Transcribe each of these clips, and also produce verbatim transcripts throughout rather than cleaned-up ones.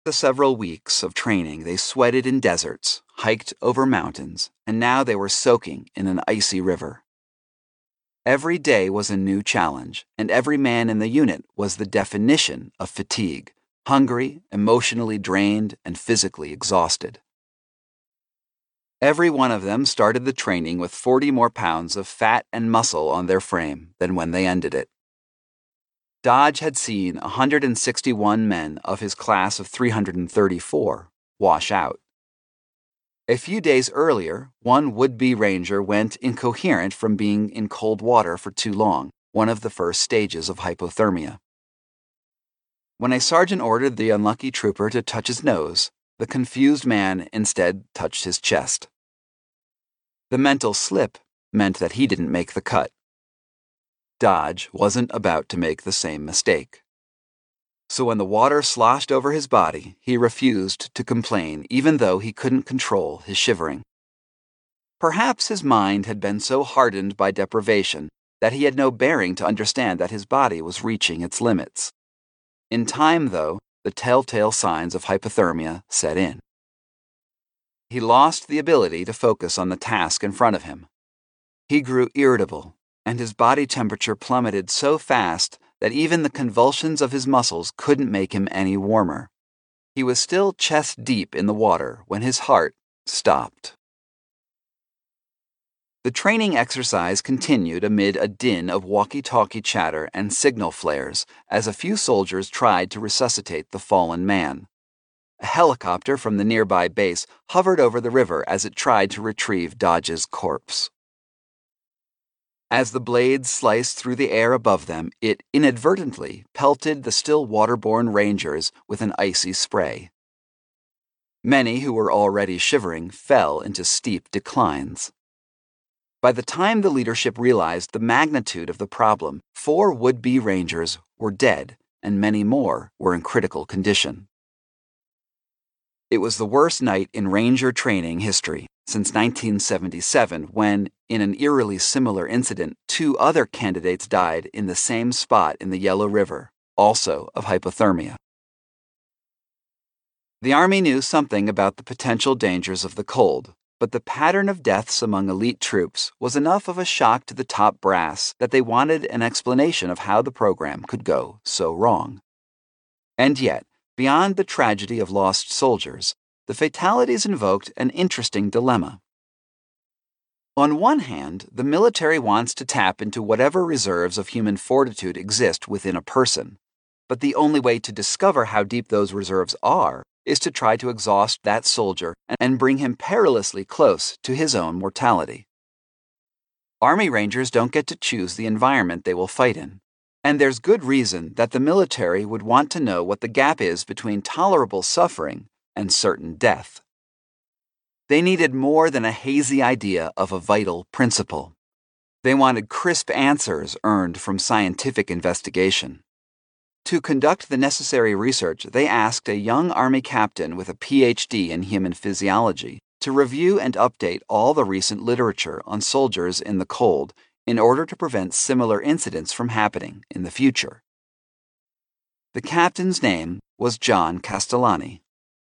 The several weeks of training, they sweated in deserts, hiked over mountains, and now they were soaking in an icy river. Every day was a new challenge, and every man in the unit was the definition of fatigue, hungry, emotionally drained, and physically exhausted. Every one of them started the training with forty more pounds of fat and muscle on their frame than when they ended it. Dodge had seen one hundred sixty-one men of his class of three hundred thirty-four wash out. A few days earlier, one would-be ranger went incoherent from being in cold water for too long, one of the first stages of hypothermia. When a sergeant ordered the unlucky trooper to touch his nose, the confused man instead touched his chest. The mental slip meant that he didn't make the cut. Dodge wasn't about to make the same mistake. So when the water sloshed over his body, he refused to complain even though he couldn't control his shivering. Perhaps his mind had been so hardened by deprivation that he had no bearing to understand that his body was reaching its limits. In time, though, the telltale signs of hypothermia set in. He lost the ability to focus on the task in front of him. He grew irritable, and his body temperature plummeted so fast that even the convulsions of his muscles couldn't make him any warmer. He was still chest deep in the water when his heart stopped. The training exercise continued amid a din of walkie-talkie chatter and signal flares as a few soldiers tried to resuscitate the fallen man. A helicopter from the nearby base hovered over the river as it tried to retrieve Dodge's corpse. As the blades sliced through the air above them, it inadvertently pelted the still waterborne rangers with an icy spray. Many who were already shivering fell into steep declines. By the time the leadership realized the magnitude of the problem, four would-be rangers were dead and many more were in critical condition. It was the worst night in ranger training history since nineteen seventy-seven when, in an eerily similar incident, two other candidates died in the same spot in the Yellow River, also of hypothermia. The Army knew something about the potential dangers of the cold, but the pattern of deaths among elite troops was enough of a shock to the top brass that they wanted an explanation of how the program could go so wrong. And yet, beyond the tragedy of lost soldiers, the fatalities invoked an interesting dilemma. On one hand, the military wants to tap into whatever reserves of human fortitude exist within a person, but the only way to discover how deep those reserves are is to try to exhaust that soldier and bring him perilously close to his own mortality. Army Rangers don't get to choose the environment they will fight in, and there's good reason that the military would want to know what the gap is between tolerable suffering and certain death. They needed more than a hazy idea of a vital principle. They wanted crisp answers earned from scientific investigation. To conduct the necessary research, they asked a young Army captain with a P H D in human physiology to review and update all the recent literature on soldiers in the cold in order to prevent similar incidents from happening in the future. The captain's name was John Castellani.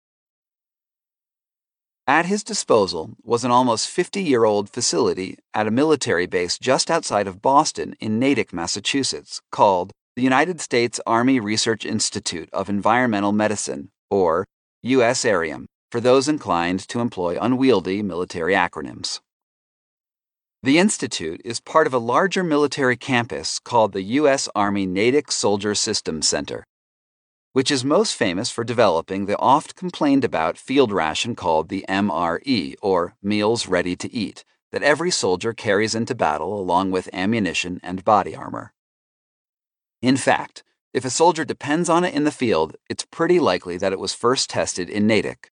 At his disposal was an almost fifty-year-old facility at a military base just outside of Boston in Natick, Massachusetts, called the United States Army Research Institute of Environmental Medicine, or U S ARIEM, for those inclined to employ unwieldy military acronyms. The institute is part of a larger military campus called the U S Army Natick Soldier Systems Center, which is most famous for developing the oft-complained-about field ration called the M R E, or Meals Ready to Eat, that every soldier carries into battle along with ammunition and body armor. In fact, if a soldier depends on it in the field, it's pretty likely that it was first tested in Natick.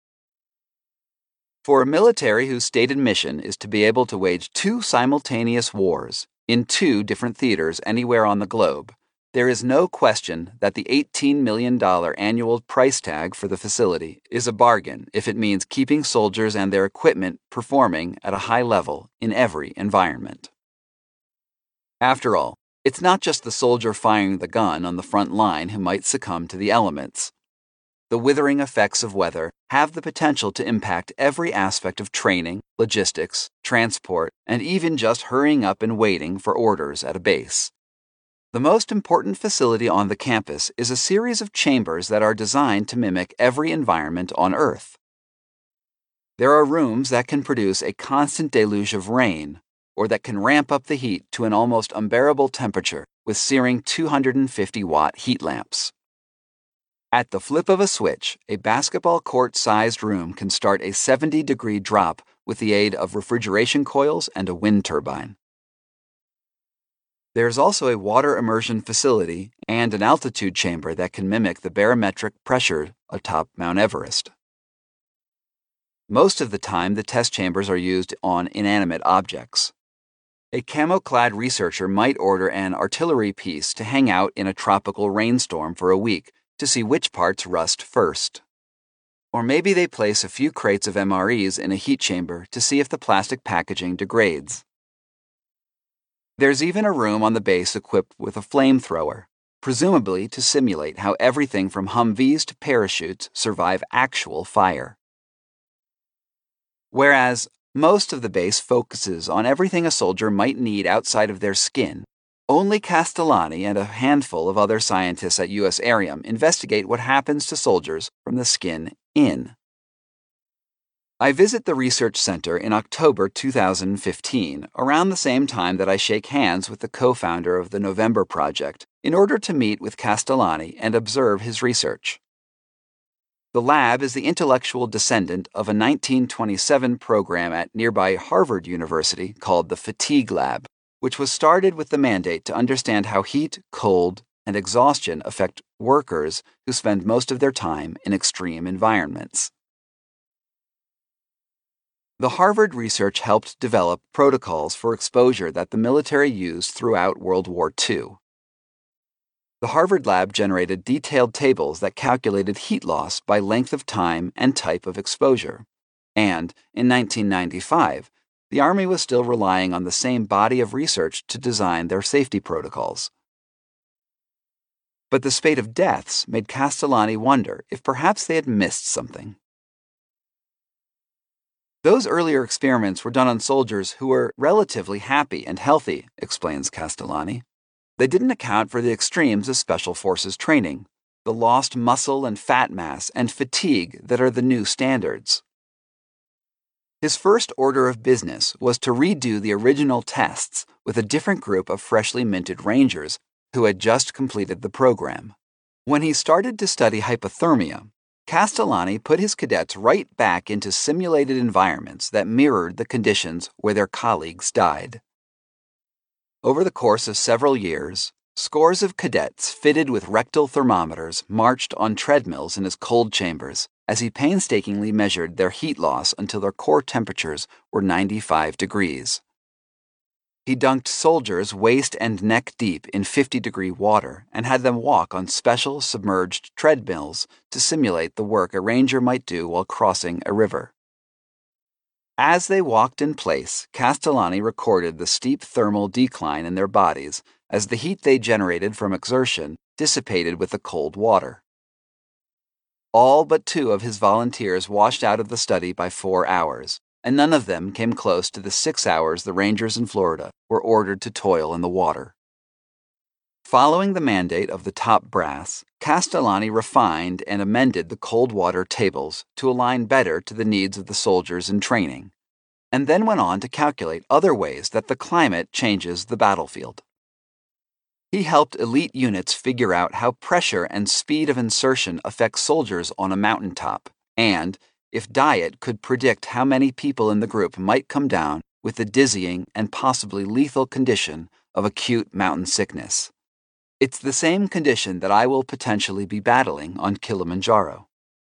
For a military whose stated mission is to be able to wage two simultaneous wars in two different theaters anywhere on the globe, there is no question that the eighteen million dollars annual price tag for the facility is a bargain if it means keeping soldiers and their equipment performing at a high level in every environment. After all, it's not just the soldier firing the gun on the front line who might succumb to the elements. the withering effects of weather have the potential to impact every aspect of training, logistics, transport, and even just hurrying up and waiting for orders at a base. The most important facility on the campus is a series of chambers that are designed to mimic every environment on Earth. There are rooms that can produce a constant deluge of rain, or that can ramp up the heat to an almost unbearable temperature with searing two hundred fifty watt heat lamps. At the flip of a switch, a basketball court-sized room can start a seventy degree drop with the aid of refrigeration coils and a wind turbine. There is also a water immersion facility and an altitude chamber that can mimic the barometric pressure atop Mount Everest. Most of the time, the test chambers are used on inanimate objects. A camo-clad researcher might order an artillery piece to hang out in a tropical rainstorm for a week to see which parts rust first. Or maybe they place a few crates of M R Es in a heat chamber to see if the plastic packaging degrades. There's even a room on the base equipped with a flamethrower, presumably to simulate how everything from Humvees to parachutes survive actual fire. Whereas most of the base focuses on everything a soldier might need outside of their skin, only Castellani and a handful of other scientists at U S Aerium investigate what happens to soldiers from the skin in. I visit the research center in October two thousand fifteen, around the same time that I shake hands with the co-founder of the November Project, in order to meet with Castellani and observe his research. The lab is the intellectual descendant of a nineteen twenty-seven program at nearby Harvard University called the Fatigue Lab, which was started with the mandate to understand how heat, cold, and exhaustion affect workers who spend most of their time in extreme environments. The Harvard research helped develop protocols for exposure that the military used throughout World War Two. The Harvard lab generated detailed tables that calculated heat loss by length of time and type of exposure. And, in nineteen ninety-five, the Army was still relying on the same body of research to design their safety protocols. But the spate of deaths made Castellani wonder if perhaps they had missed something. Those earlier experiments were done on soldiers who were relatively happy and healthy, explains Castellani. They didn't account for the extremes of Special Forces training, the lost muscle and fat mass and fatigue that are the new standards. His first order of business was to redo the original tests with a different group of freshly minted Rangers who had just completed the program. When he started to study hypothermia, Castellani put his cadets right back into simulated environments that mirrored the conditions where their colleagues died. Over the course of several years, scores of cadets fitted with rectal thermometers marched on treadmills in his cold chambers as he painstakingly measured their heat loss until their core temperatures were ninety-five degrees. He dunked soldiers waist and neck deep in fifty degree water and had them walk on special submerged treadmills to simulate the work a ranger might do while crossing a river. As they walked in place, Castellani recorded the steep thermal decline in their bodies as the heat they generated from exertion dissipated with the cold water. All but two of his volunteers washed out of the study by four hours, and none of them came close to the six hours the Rangers in Florida were ordered to toil in the water. Following the mandate of the top brass, Castellani refined and amended the cold water tables to align better to the needs of the soldiers in training, and then went on to calculate other ways that the climate changes the battlefield. He helped elite units figure out how pressure and speed of insertion affect soldiers on a mountaintop, and, if diet could predict how many people in the group might come down with the dizzying and possibly lethal condition of acute mountain sickness. It's the same condition that I will potentially be battling on Kilimanjaro.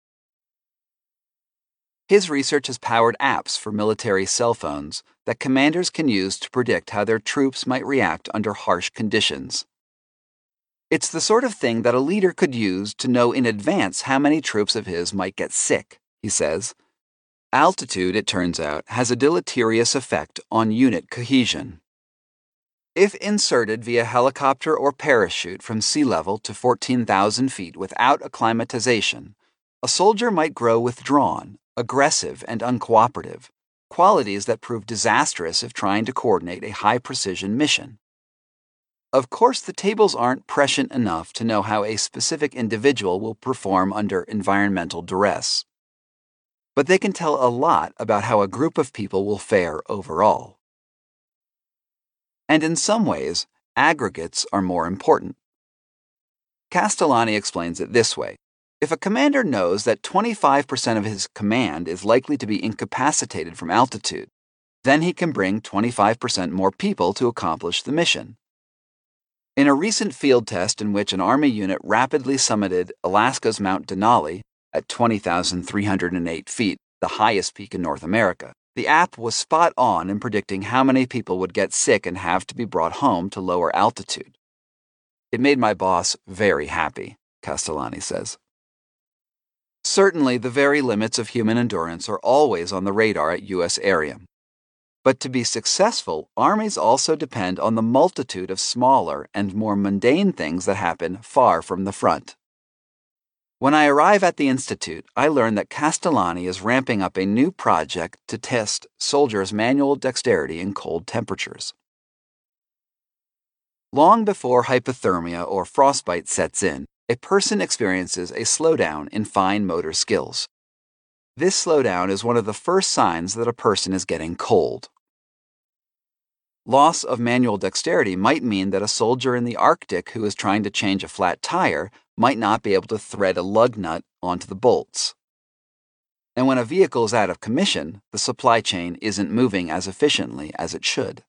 His research has powered apps for military cell phones that commanders can use to predict how their troops might react under harsh conditions. It's the sort of thing that a leader could use to know in advance how many troops of his might get sick, he says. Altitude, it turns out, has a deleterious effect on unit cohesion. If inserted via helicopter or parachute from sea level to fourteen thousand feet without acclimatization, A soldier might grow withdrawn, aggressive, and uncooperative, qualities that prove disastrous if trying to coordinate a high-precision mission. Of course, the tables aren't prescient enough to know how a specific individual will perform under environmental duress. But they can tell a lot about how a group of people will fare overall. And in some ways, aggregates are more important. Castellani explains it this way. If a commander knows that twenty-five percent of his command is likely to be incapacitated from altitude, then he can bring twenty-five percent more people to accomplish the mission. In a recent field test in which an Army unit rapidly summited Alaska's Mount Denali at twenty thousand three hundred eight feet, the highest peak in North America, the app was spot on in predicting how many people would get sick and have to be brought home to lower altitude. It made my boss very happy, Castellani says. Certainly, the very limits of human endurance are always on the radar at U S Aerium. But to be successful, armies also depend on the multitude of smaller and more mundane things that happen far from the front. When I arrive at the Institute, I learn that Castellani is ramping up a new project to test soldiers' manual dexterity in cold temperatures. Long before hypothermia or frostbite sets in, a person experiences a slowdown in fine motor skills. This slowdown is one of the first signs that a person is getting cold. Loss of manual dexterity might mean that a soldier in the Arctic who is trying to change a flat tire might not be able to thread a lug nut onto the bolts. And when a vehicle is out of commission, the supply chain isn't moving as efficiently as it should.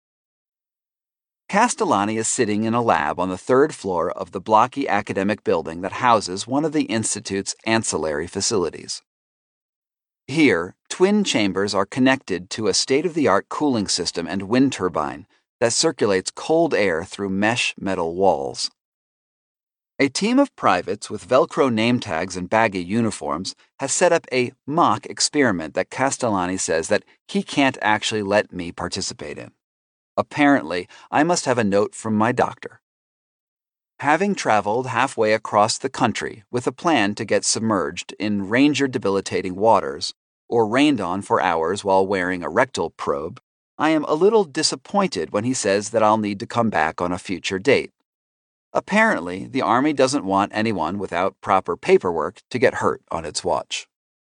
Castellani is sitting in a lab on the third floor of the blocky academic building that houses one of the Institute's ancillary facilities. Here, twin chambers are connected to a state-of-the-art cooling system and wind turbine that circulates cold air through mesh metal walls. A team of privates with Velcro name tags and baggy uniforms has set up a mock experiment that Castellani says that he can't actually let me participate in. Apparently, I must have a note from my doctor. Having traveled halfway across the country with a plan to get submerged in ranger-debilitating waters or rained on for hours while wearing a rectal probe, I am a little disappointed when he says that I'll need to come back on a future date. Apparently, the Army doesn't want anyone without proper paperwork to get hurt on its watch.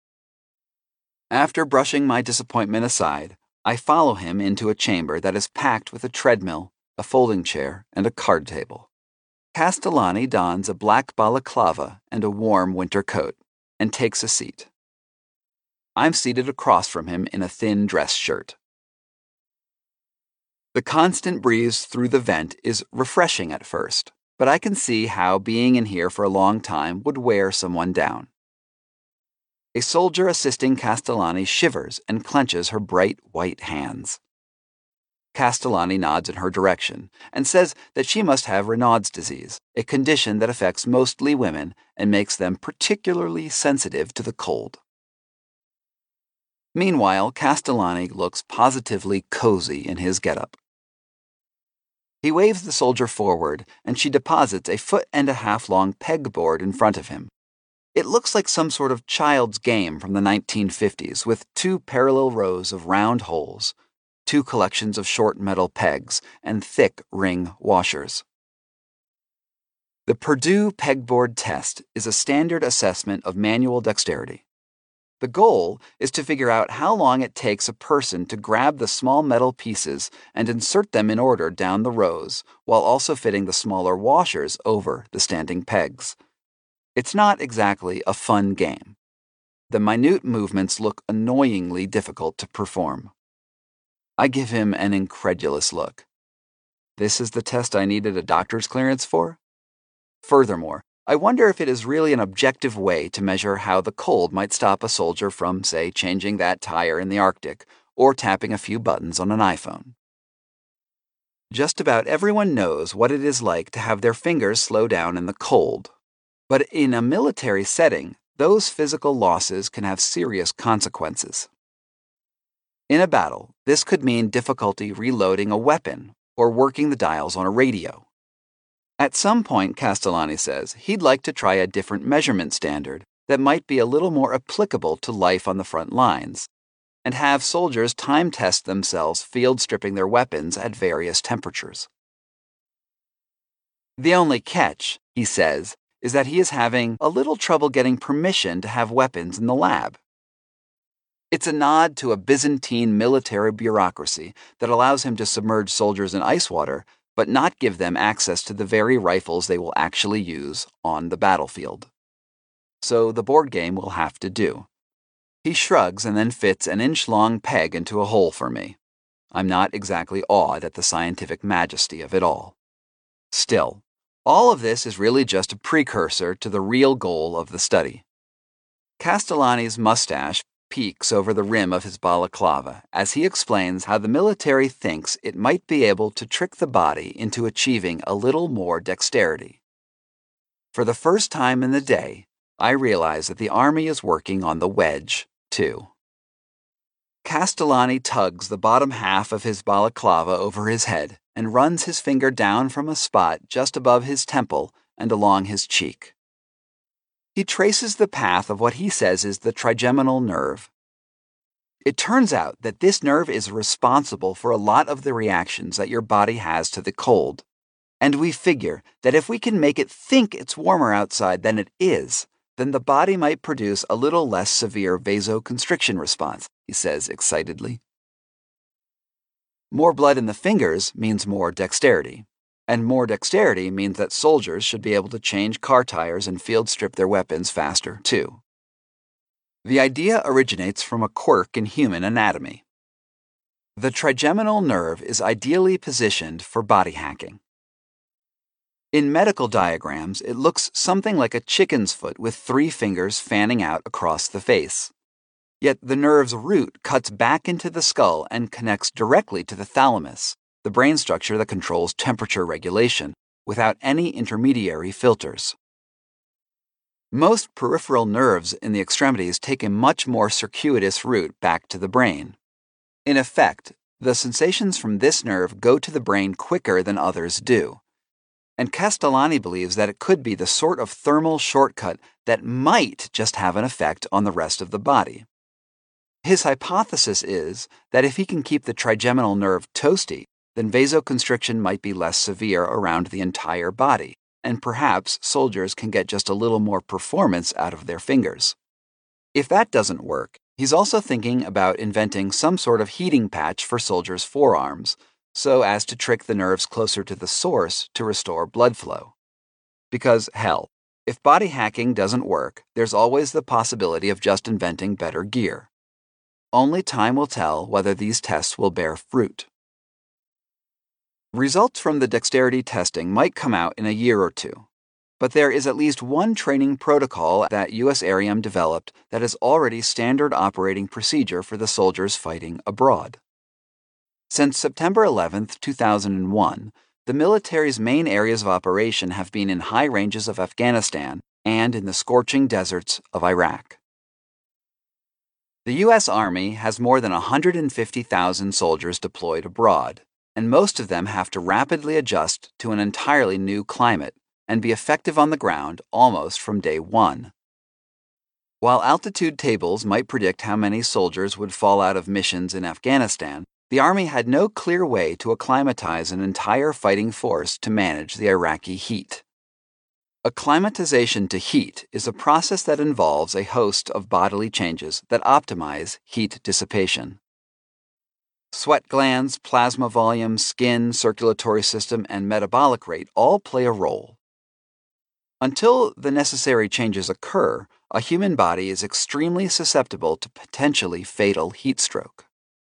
After brushing my disappointment aside, I follow him into a chamber that is packed with a treadmill, a folding chair, and a card table. Castellani dons a black balaclava and a warm winter coat and takes a seat. I'm seated across from him in a thin dress shirt. The constant breeze through the vent is refreshing at first, but I can see how being in here for a long time would wear someone down. A soldier assisting Castellani shivers and clenches her bright white hands. Castellani nods in her direction and says that she must have Raynaud's disease, a condition that affects mostly women and makes them particularly sensitive to the cold. Meanwhile, Castellani looks positively cozy in his getup. He waves the soldier forward, and she deposits a foot and a half long pegboard in front of him. It looks like some sort of child's game from the nineteen fifties with two parallel rows of round holes, two collections of short metal pegs, and thick ring washers. The Purdue Pegboard Test is a standard assessment of manual dexterity. The goal is to figure out how long it takes a person to grab the small metal pieces and insert them in order down the rows, while also fitting the smaller washers over the standing pegs. It's not exactly a fun game. The minute movements look annoyingly difficult to perform. I give him an incredulous look. This is the test I needed a doctor's clearance for? Furthermore, I wonder if it is really an objective way to measure how the cold might stop a soldier from, say, changing that tire in the Arctic or tapping a few buttons on an iPhone. Just about everyone knows what it is like to have their fingers slow down in the cold. But in a military setting, those physical losses can have serious consequences. In a battle, this could mean difficulty reloading a weapon or working the dials on a radio. At some point, Castellani says, he'd like to try a different measurement standard that might be a little more applicable to life on the front lines, and have soldiers time test themselves field stripping their weapons at various temperatures. The only catch, he says, is that he is having a little trouble getting permission to have weapons in the lab. It's a nod to a Byzantine military bureaucracy that allows him to submerge soldiers in ice water, but not give them access to the very rifles they will actually use on the battlefield. So the board game will have to do. He shrugs and then fits an inch-long peg into a hole for me. I'm not exactly awed at the scientific majesty of it all. Still, all of this is really just a precursor to the real goal of the study. Castellani's mustache peeks over the rim of his balaclava as he explains how the military thinks it might be able to trick the body into achieving a little more dexterity. For the first time in the day, I realize that the Army is working on the wedge, too. Castellani tugs the bottom half of his balaclava over his head and runs his finger down from a spot just above his temple and along his cheek. He traces the path of what he says is the trigeminal nerve. It turns out that this nerve is responsible for a lot of the reactions that your body has to the cold, and we figure that if we can make it think it's warmer outside than it is, then the body might produce a little less severe vasoconstriction response, he says excitedly. More blood in the fingers means more dexterity. And more dexterity means that soldiers should be able to change car tires and field strip their weapons faster, too. The idea originates from a quirk in human anatomy. The trigeminal nerve is ideally positioned for body hacking. In medical diagrams, it looks something like a chicken's foot with three fingers fanning out across the face. Yet the nerve's root cuts back into the skull and connects directly to the thalamus, the brain structure that controls temperature regulation, without any intermediary filters. Most peripheral nerves in the extremities take a much more circuitous route back to the brain. In effect, the sensations from this nerve go to the brain quicker than others do. And Castellani believes that it could be the sort of thermal shortcut that might just have an effect on the rest of the body. His hypothesis is that if he can keep the trigeminal nerve toasty, then vasoconstriction might be less severe around the entire body, and perhaps soldiers can get just a little more performance out of their fingers. If that doesn't work, he's also thinking about inventing some sort of heating patch for soldiers' forearms, so as to trick the nerves closer to the source to restore blood flow. Because, hell, if body hacking doesn't work, there's always the possibility of just inventing better gear. Only time will tell whether these tests will bear fruit. Results from the dexterity testing might come out in a year or two, but there is at least one training protocol that U S A R I U M developed that is already standard operating procedure for the soldiers fighting abroad. Since September eleventh, two thousand one, the military's main areas of operation have been in high ranges of Afghanistan and in the scorching deserts of Iraq. The U S Army has more than one hundred fifty thousand soldiers deployed abroad, and most of them have to rapidly adjust to an entirely new climate and be effective on the ground almost from day one. While altitude tables might predict how many soldiers would fall out of missions in Afghanistan, the Army had no clear way to acclimatize an entire fighting force to manage the Iraqi heat. Acclimatization to heat is a process that involves a host of bodily changes that optimize heat dissipation. Sweat glands, plasma volume, skin, circulatory system, and metabolic rate all play a role. Until the necessary changes occur, a human body is extremely susceptible to potentially fatal heat stroke.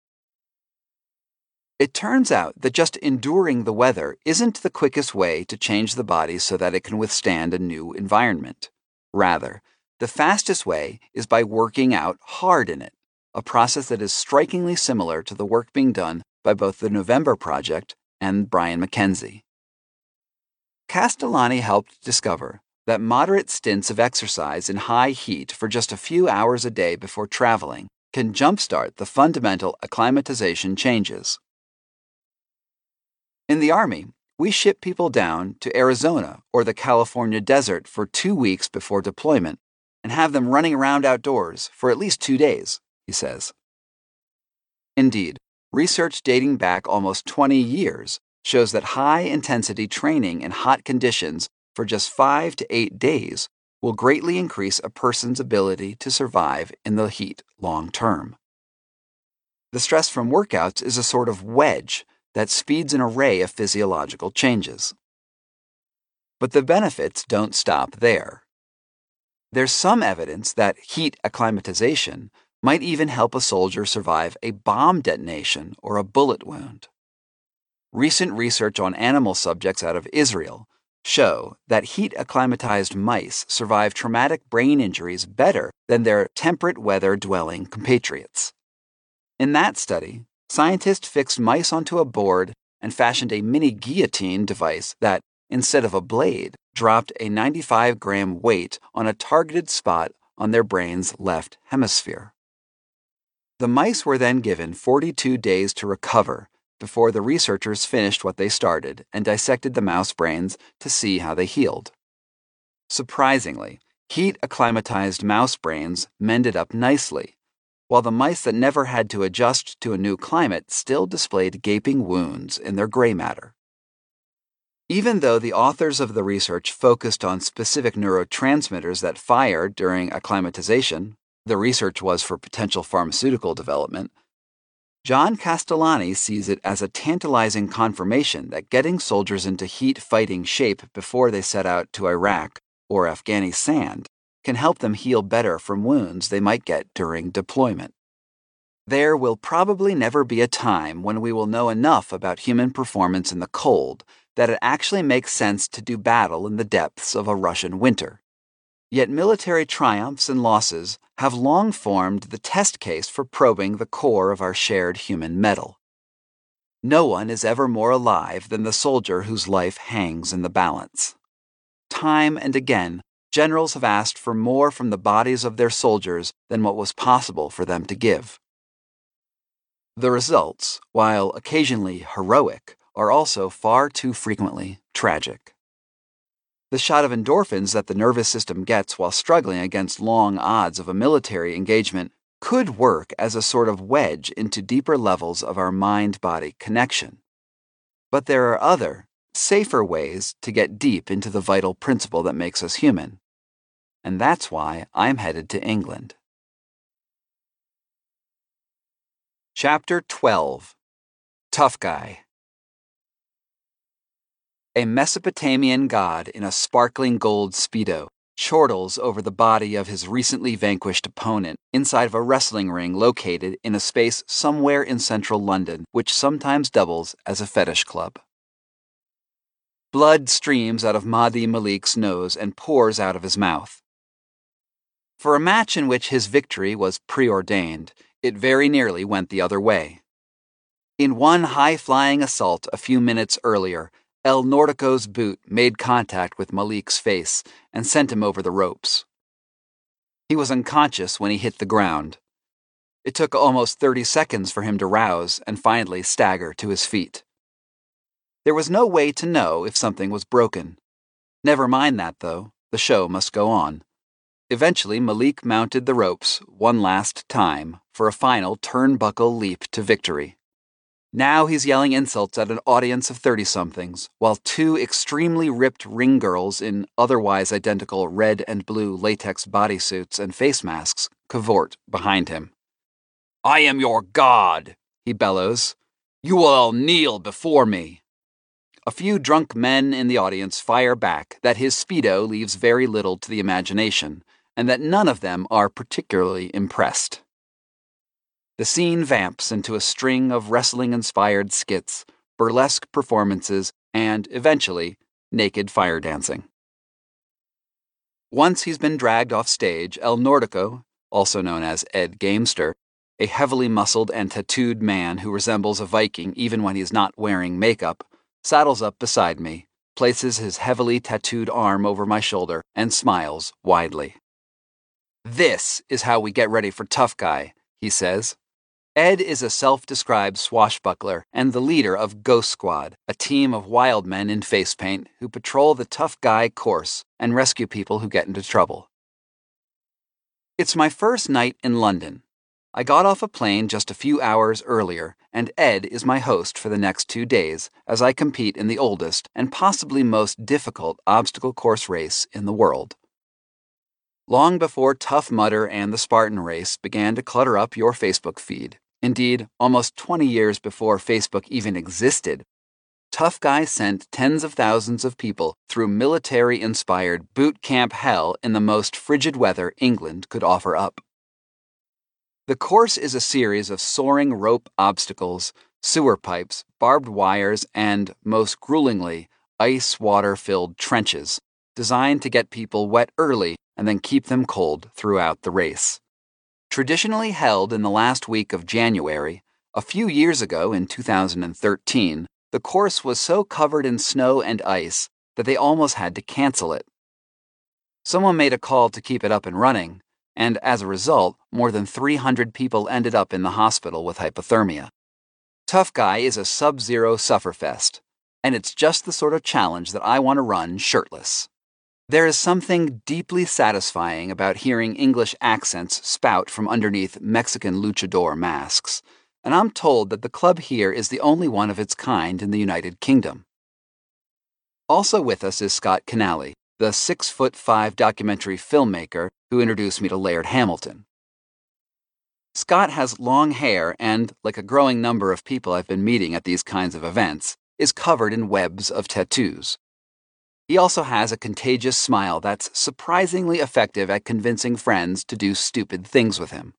It turns out that just enduring the weather isn't the quickest way to change the body so that it can withstand a new environment. Rather, the fastest way is by working out hard in it, a process that is strikingly similar to the work being done by both the November Project and Brian McKenzie. Castellani helped discover that moderate stints of exercise in high heat for just a few hours a day before traveling can jumpstart the fundamental acclimatization changes. In the Army, we ship people down to Arizona or the California desert for two weeks before deployment, and have them running around outdoors for at least two days, he says. Indeed, research dating back almost twenty years shows that high-intensity training in hot conditions for just five to eight days will greatly increase a person's ability to survive in the heat long term. The stress from workouts is a sort of wedge that speeds an array of physiological changes. But the benefits don't stop there. There's some evidence that heat acclimatization might even help a soldier survive a bomb detonation or a bullet wound. Recent research on animal subjects out of Israel show that heat-acclimatized mice survive traumatic brain injuries better than their temperate weather-dwelling compatriots. In that study, scientists fixed mice onto a board and fashioned a mini guillotine device that, instead of a blade, dropped a ninety-five gram weight on a targeted spot on their brain's left hemisphere. The mice were then given forty-two days to recover before the researchers finished what they started and dissected the mouse brains to see how they healed. Surprisingly, heat-acclimatized mouse brains mended up nicely, while the mice that never had to adjust to a new climate still displayed gaping wounds in their gray matter. Even though the authors of the research focused on specific neurotransmitters that fire during acclimatization, the research was for potential pharmaceutical development, John Castellani sees it as a tantalizing confirmation that getting soldiers into heat-fighting shape before they set out to Iraq or Afghanistan can help them heal better from wounds they might get during deployment. There will probably never be a time when we will know enough about human performance in the cold that it actually makes sense to do battle in the depths of a Russian winter. Yet military triumphs and losses have long formed the test case for probing the core of our shared human metal. No one is ever more alive than the soldier whose life hangs in the balance. Time and again, generals have asked for more from the bodies of their soldiers than what was possible for them to give. The results, while occasionally heroic, are also far too frequently tragic. The shot of endorphins that the nervous system gets while struggling against long odds of a military engagement could work as a sort of wedge into deeper levels of our mind-body connection. But there are other, safer ways to get deep into the vital principle that makes us human. And that's why I'm headed to England. Chapter twelve. Tough Guy. A Mesopotamian god in a sparkling gold speedo chortles over the body of his recently vanquished opponent inside of a wrestling ring located in a space somewhere in central London, which sometimes doubles as a fetish club. Blood streams out of Mahdi Malik's nose and pours out of his mouth. For a match in which his victory was preordained, it very nearly went the other way. In one high-flying assault a few minutes earlier, El Nordico's boot made contact with Malik's face and sent him over the ropes. He was unconscious when he hit the ground. It took almost thirty seconds for him to rouse and finally stagger to his feet. There was no way to know if something was broken. Never mind that, though. The show must go on. Eventually, Malik mounted the ropes one last time for a final turnbuckle leap to victory. Now he's yelling insults at an audience of thirty-somethings, while two extremely ripped ring girls in otherwise identical red and blue latex bodysuits and face masks cavort behind him. "I am your god," he bellows. "You will all kneel before me." A few drunk men in the audience fire back that his Speedo leaves very little to the imagination, and that none of them are particularly impressed. The scene vamps into a string of wrestling-inspired skits, burlesque performances, and, eventually, naked fire dancing. Once he's been dragged off stage, El Nordico, also known as Ed Gamester, a heavily muscled and tattooed man who resembles a Viking even when he's not wearing makeup, saddles up beside me, places his heavily tattooed arm over my shoulder, and smiles widely. "This is how we get ready for Tough Guy," he says. Ed is a self-described swashbuckler and the leader of Ghost Squad, a team of wild men in face paint who patrol the Tough Guy course and rescue people who get into trouble. It's my first night in London. I got off a plane just a few hours earlier, and Ed is my host for the next two days as I compete in the oldest and possibly most difficult obstacle course race in the world. Long before Tough Mudder and the Spartan Race began to clutter up your Facebook feed, indeed, almost twenty years before Facebook even existed, Tough Guy sent tens of thousands of people through military-inspired boot camp hell in the most frigid weather England could offer up. The course is a series of soaring rope obstacles, sewer pipes, barbed wires, and, most gruelingly, ice-water-filled trenches, designed to get people wet early and then keep them cold throughout the race. Traditionally held in the last week of January, a few years ago in two thousand thirteen, the course was so covered in snow and ice that they almost had to cancel it. Someone made a call to keep it up and running, and as a result, more than three hundred people ended up in the hospital with hypothermia. Tough Guy is a sub-zero sufferfest, and it's just the sort of challenge that I want to run shirtless. There is something deeply satisfying about hearing English accents spout from underneath Mexican luchador masks, and I'm told that the club here is the only one of its kind in the United Kingdom. Also with us is Scott Canale, the six foot five documentary filmmaker who introduced me to Laird Hamilton. Scott has long hair and, like a growing number of people I've been meeting at these kinds of events, is covered in webs of tattoos. He also has a contagious smile that's surprisingly effective at convincing friends to do stupid things with him.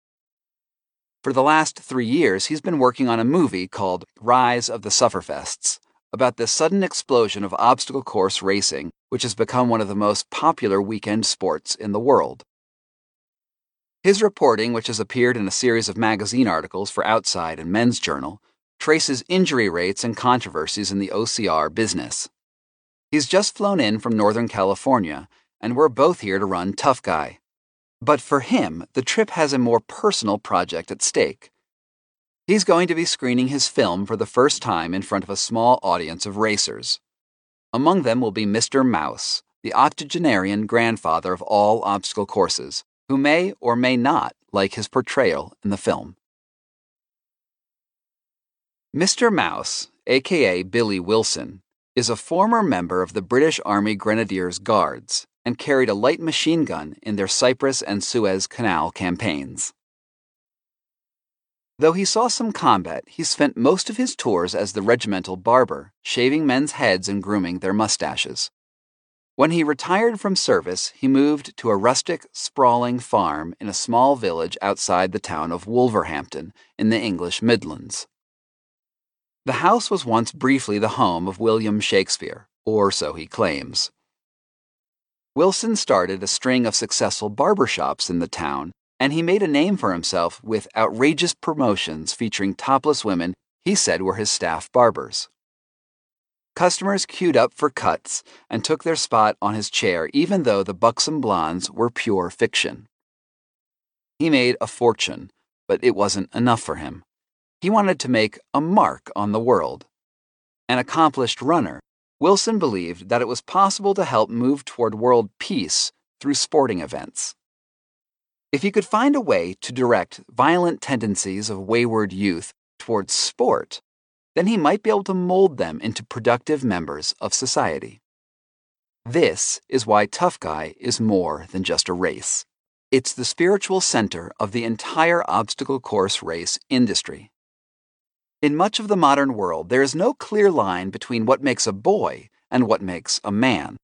For the last three years, he's been working on a movie called Rise of the Sufferfests, about the sudden explosion of obstacle course racing, which has become one of the most popular weekend sports in the world. His reporting, which has appeared in a series of magazine articles for Outside and Men's Journal, traces injury rates and controversies in the O C R business. He's just flown in from Northern California, and we're both here to run Tough Guy. But for him, the trip has a more personal project at stake. He's going to be screening his film for the first time in front of a small audience of racers. Among them will be Mister Mouse, the octogenarian grandfather of all obstacle courses, who may or may not like his portrayal in the film. Mister Mouse, aka Billy Wilson, is a former member of the British Army Grenadiers Guards and carried a light machine gun in their Cyprus and Suez Canal campaigns. Though he saw some combat, he spent most of his tours as the regimental barber, shaving men's heads and grooming their mustaches. When he retired from service, he moved to a rustic, sprawling farm in a small village outside the town of Wolverhampton in the English Midlands. The house was once briefly the home of William Shakespeare, or so he claims. Wilson started a string of successful barbershops in the town, and he made a name for himself with outrageous promotions featuring topless women he said were his staff barbers. Customers queued up for cuts and took their spot on his chair even though the buxom blondes were pure fiction. He made a fortune, but it wasn't enough for him. He wanted to make a mark on the world. An accomplished runner, Wilson believed that it was possible to help move toward world peace through sporting events. If he could find a way to direct violent tendencies of wayward youth towards sport, then he might be able to mold them into productive members of society. This is why Tough Guy is more than just a race. It's the spiritual center of the entire obstacle course race industry. In much of the modern world, there is no clear line between what makes a boy and what makes a man.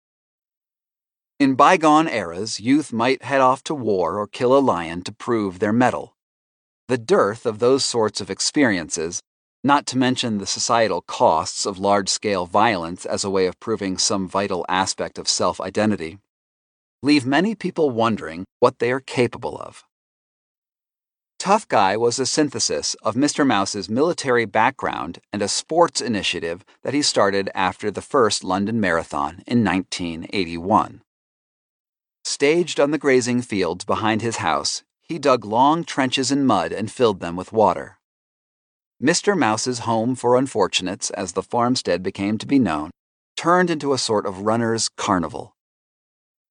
In bygone eras, youth might head off to war or kill a lion to prove their mettle. The dearth of those sorts of experiences, not to mention the societal costs of large-scale violence as a way of proving some vital aspect of self-identity, leave many people wondering what they are capable of. Tough Guy was a synthesis of Mister Mouse's military background and a sports initiative that he started after the first London Marathon in nineteen eighty-one. Staged on the grazing fields behind his house, he dug long trenches in mud and filled them with water. Mister Mouse's home for unfortunates, as the farmstead became to be known, turned into a sort of runner's carnival.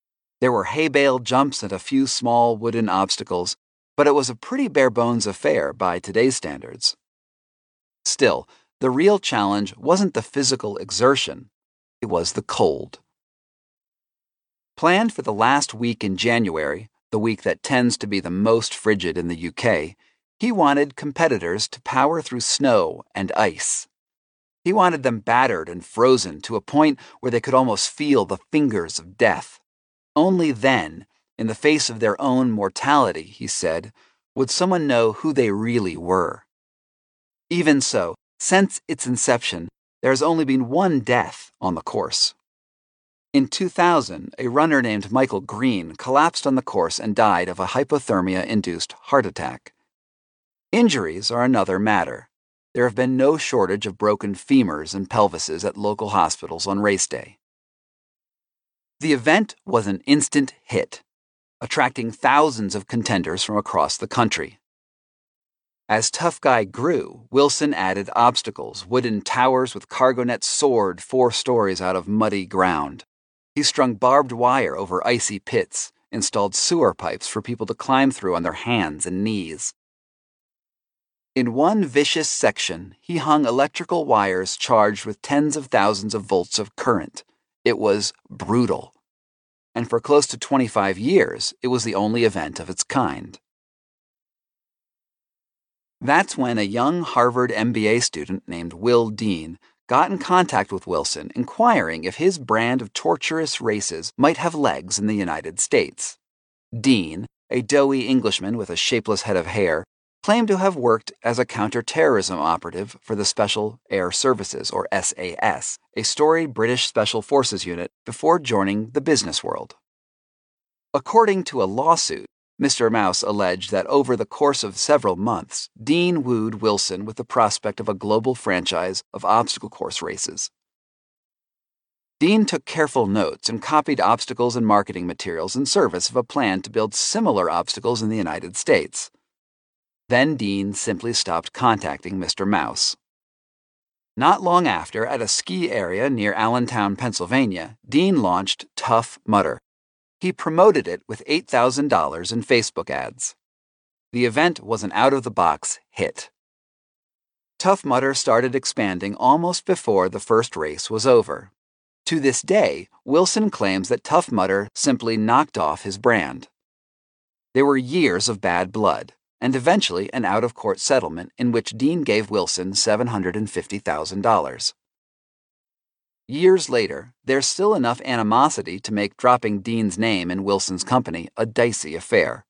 There were hay bale jumps and a few small wooden obstacles, but it was a pretty bare-bones affair by today's standards. Still, the real challenge wasn't the physical exertion, it was the cold. Planned for the last week in January, the week that tends to be the most frigid in the U K, he wanted competitors to power through snow and ice. He wanted them battered and frozen to a point where they could almost feel the fingers of death. Only then, in the face of their own mortality, he said, would someone know who they really were. Even so, since its inception, there has only been one death on the course. In two thousand, a runner named Michael Green collapsed on the course and died of a hypothermia-induced heart attack. Injuries are another matter. There have been no shortage of broken femurs and pelvises at local hospitals on race day. The event was an instant hit, attracting thousands of contenders from across the country. As Tough Guy grew, Wilson added obstacles, wooden towers with cargo nets soared four stories out of muddy ground. He strung barbed wire over icy pits, installed sewer pipes for people to climb through on their hands and knees. In one vicious section, he hung electrical wires charged with tens of thousands of volts of current. It was brutal. And for close to twenty-five years, it was the only event of its kind. That's when a young Harvard M B A student named Will Dean got in contact with Wilson, inquiring if his brand of torturous races might have legs in the United States. Dean, a doughy Englishman with a shapeless head of hair, claimed to have worked as a counter-terrorism operative for the Special Air Services, or S A S, a storied British Special Forces unit, before joining the business world. According to a lawsuit, Mister Mouse alleged that over the course of several months, Dean wooed Wilson with the prospect of a global franchise of obstacle course races. Dean took careful notes and copied obstacles and marketing materials in service of a plan to build similar obstacles in the United States. Then Dean simply stopped contacting Mister Mouse. Not long after, at a ski area near Allentown, Pennsylvania, Dean launched Tough Mudder. He promoted it with eight thousand dollars in Facebook ads. The event was an out-of-the-box hit. Tough Mudder started expanding almost before the first race was over. To this day, Wilson claims that Tough Mudder simply knocked off his brand. There were years of bad blood, and eventually an out-of-court settlement in which Dean gave Wilson seven hundred fifty thousand dollars. Years later, there's still enough animosity to make dropping Dean's name in Wilson's company a dicey affair.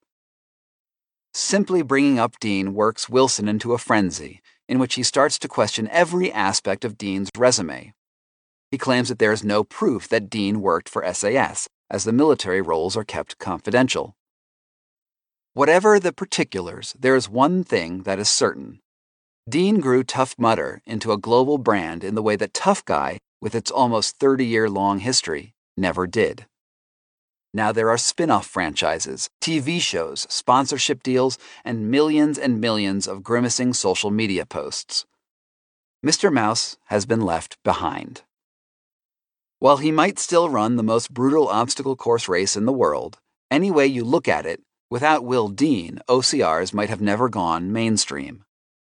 Simply bringing up Dean works Wilson into a frenzy, in which he starts to question every aspect of Dean's resume. He claims that there is no proof that Dean worked for S A S, as the military roles are kept confidential. Whatever the particulars, there is one thing that is certain. Dean grew Tough Mudder into a global brand in the way that Tough Guy, with its almost thirty-year-long history, never did. Now there are spin-off franchises, T V shows, sponsorship deals, and millions and millions of grimacing social media posts. Mister Mouse has been left behind. While he might still run the most brutal obstacle course race in the world, any way you look at it, without Will Dean, O C Rs might have never gone mainstream.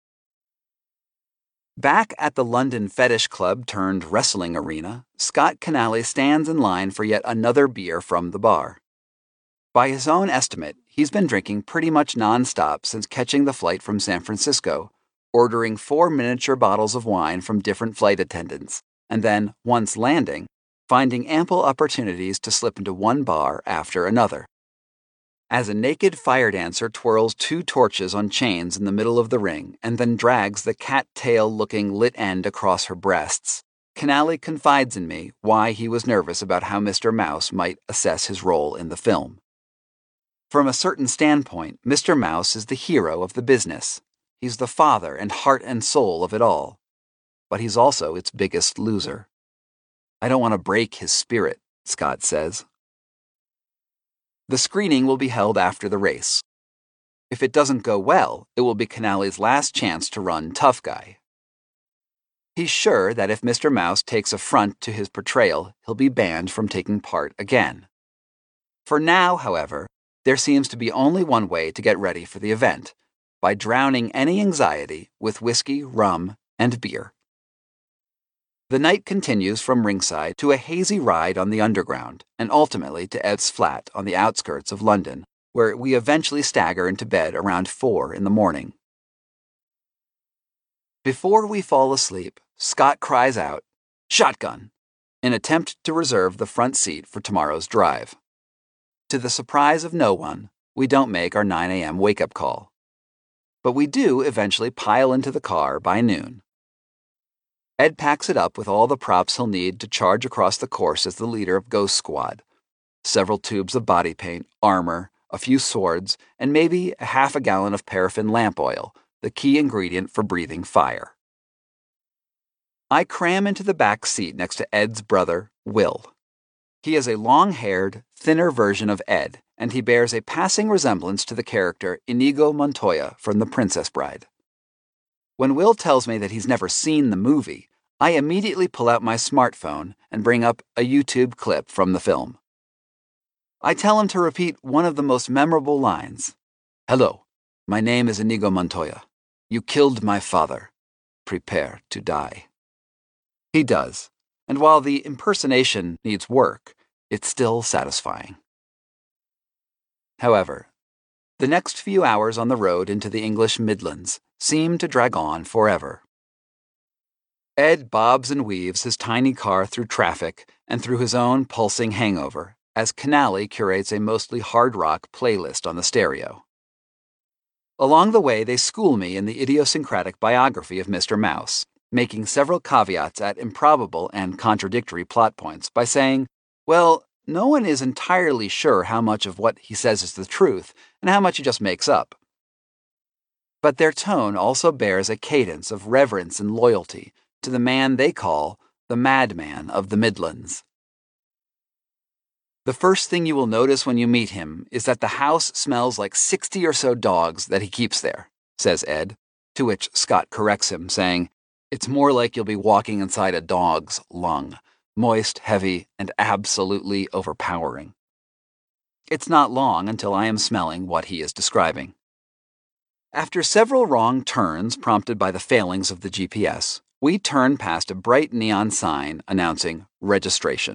Back at the London Fetish Club turned wrestling arena, Scott Canale stands in line for yet another beer from the bar. By his own estimate, he's been drinking pretty much non-stop since catching the flight from San Francisco, ordering four miniature bottles of wine from different flight attendants, and then, once landing, finding ample opportunities to slip into one bar after another. As a naked fire dancer twirls two torches on chains in the middle of the ring and then drags the cat-tail-looking lit end across her breasts, Canale confides in me why he was nervous about how Mister Mouse might assess his role in the film. From a certain standpoint, Mister Mouse is the hero of the business. He's the father and heart and soul of it all. But he's also its biggest loser. I don't want to break his spirit, Scott says. The screening will be held after the race. If it doesn't go well, it will be Canale's last chance to run Tough Guy. He's sure that if Mister Mouse takes affront to his portrayal, he'll be banned from taking part again. For now, however, there seems to be only one way to get ready for the event, by drowning any anxiety with whiskey, rum, and beer. The night continues from ringside to a hazy ride on the Underground, and ultimately to Edd's flat on the outskirts of London, where we eventually stagger into bed around four in the morning. Before we fall asleep, Scott cries out, "Shotgun!" in attempt to reserve the front seat for tomorrow's drive. To the surprise of no one, we don't make our nine a.m. wake-up call. But we do eventually pile into the car by noon. Ed packs it up with all the props he'll need to charge across the course as the leader of Ghost Squad. Several tubes of body paint, armor, a few swords, and maybe a half a gallon of paraffin lamp oil, the key ingredient for breathing fire. I cram into the back seat next to Ed's brother, Will. He is a long-haired, thinner version of Ed, and he bears a passing resemblance to the character Inigo Montoya from The Princess Bride. When Will tells me that he's never seen the movie, I immediately pull out my smartphone and bring up a YouTube clip from the film. I tell him to repeat one of the most memorable lines. "Hello, my name is Inigo Montoya. You killed my father. Prepare to die." He does, and while the impersonation needs work, it's still satisfying. However, the next few hours on the road into the English Midlands seem to drag on forever. Ed bobs and weaves his tiny car through traffic and through his own pulsing hangover as Canali curates a mostly hard rock playlist on the stereo. Along the way, they school me in the idiosyncratic biography of Mister Mouse, making several caveats at improbable and contradictory plot points by saying, well, no one is entirely sure how much of what he says is the truth and how much he just makes up. But their tone also bears a cadence of reverence and loyalty to the man they call the madman of the Midlands. The first thing you will notice when you meet him is that the house smells like sixty or so dogs that he keeps there, says Ed, to which Scott corrects him, saying, "It's more like you'll be walking inside a dog's lung, moist, heavy, and absolutely overpowering." It's not long until I am smelling what he is describing. After several wrong turns prompted by the failings of the G P S, we turn past a bright neon sign announcing registration.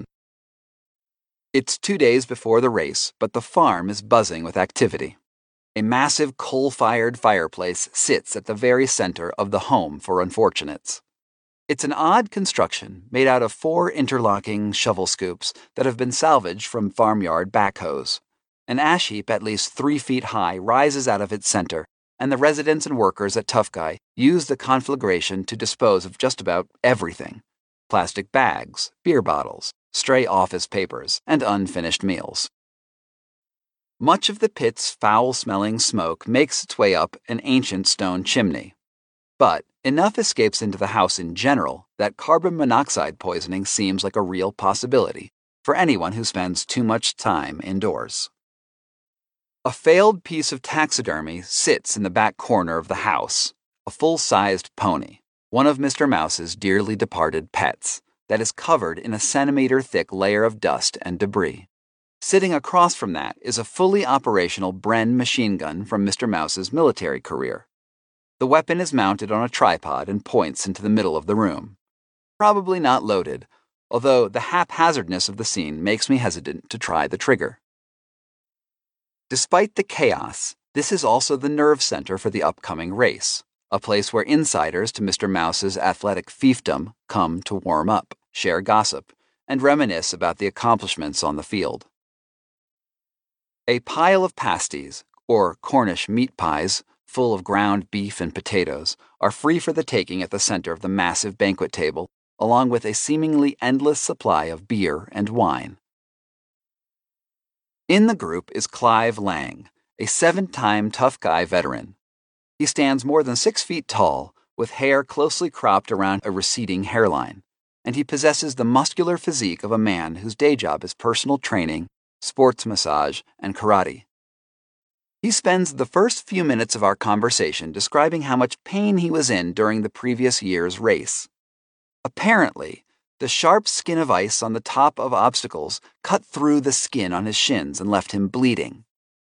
It's two days before the race, but the farm is buzzing with activity. A massive coal-fired fireplace sits at the very center of the home for unfortunates. It's an odd construction made out of four interlocking shovel scoops that have been salvaged from farmyard backhoes. An ash heap at least three feet high rises out of its center, and the residents and workers at Tough Guy use the conflagration to dispose of just about everything: plastic bags, beer bottles, stray office papers, and unfinished meals. Much of the pit's foul-smelling smoke makes its way up an ancient stone chimney, but enough escapes into the house in general that carbon monoxide poisoning seems like a real possibility for anyone who spends too much time indoors. A failed piece of taxidermy sits in the back corner of the house, a full-sized pony, one of Mister Mouse's dearly departed pets, that is covered in a centimeter-thick layer of dust and debris. Sitting across from that is a fully operational Bren machine gun from Mister Mouse's military career. The weapon is mounted on a tripod and points into the middle of the room. Probably not loaded, although the haphazardness of the scene makes me hesitant to try the trigger. Despite the chaos, this is also the nerve center for the upcoming race, a place where insiders to Mister Mouse's athletic fiefdom come to warm up, share gossip, and reminisce about the accomplishments on the field. A pile of pasties, or Cornish meat pies, full of ground beef and potatoes, are free for the taking at the center of the massive banquet table, along with a seemingly endless supply of beer and wine. In the group is Clive Lang, a seven-time Tough Guy veteran. He stands more than six feet tall, with hair closely cropped around a receding hairline, and he possesses the muscular physique of a man whose day job is personal training, sports massage, and karate. He spends the first few minutes of our conversation describing how much pain he was in during the previous year's race. Apparently, The sharp skin of ice on the top of obstacles cut through the skin on his shins and left him bleeding.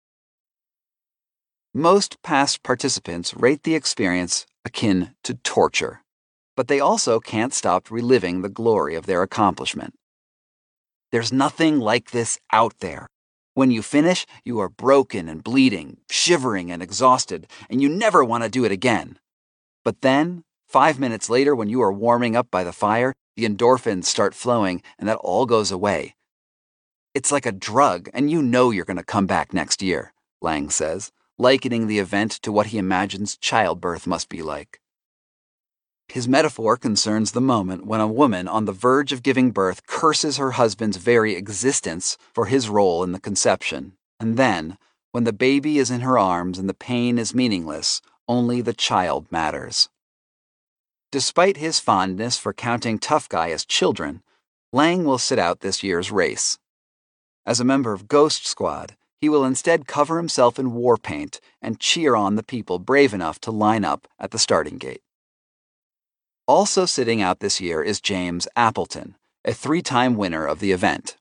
Most past participants rate the experience akin to torture, but they also can't stop reliving the glory of their accomplishment. There's nothing like this out there. When you finish, you are broken and bleeding, shivering and exhausted, and you never want to do it again. But then, five minutes later, when you are warming up by the fire, the endorphins start flowing and that all goes away. It's like a drug, and you know you're going to come back next year, Lang says, likening the event to what he imagines childbirth must be like. His metaphor concerns the moment when a woman on the verge of giving birth curses her husband's very existence for his role in the conception, and then, when the baby is in her arms and the pain is meaningless, only the child matters. Despite his fondness for counting Tough Guy as children, Lang will sit out this year's race. As a member of Ghost Squad, he will instead cover himself in war paint and cheer on the people brave enough to line up at the starting gate. Also sitting out this year is James Appleton, a three-time winner of the event.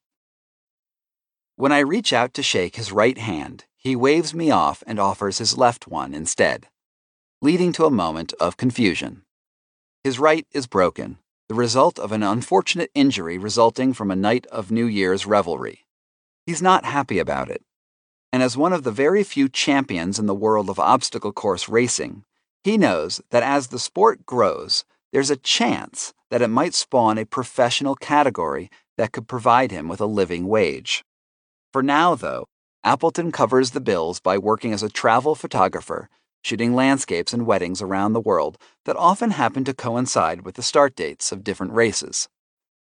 When I reach out to shake his right hand, he waves me off and offers his left one instead, leading to a moment of confusion. His right is broken, the result of an unfortunate injury resulting from a night of New Year's revelry. He's not happy about it, and as one of the very few champions in the world of obstacle course racing, he knows that as the sport grows, there's a chance that it might spawn a professional category that could provide him with a living wage. For now, though, Appleton covers the bills by working as a travel photographer, shooting landscapes and weddings around the world that often happen to coincide with the start dates of different races.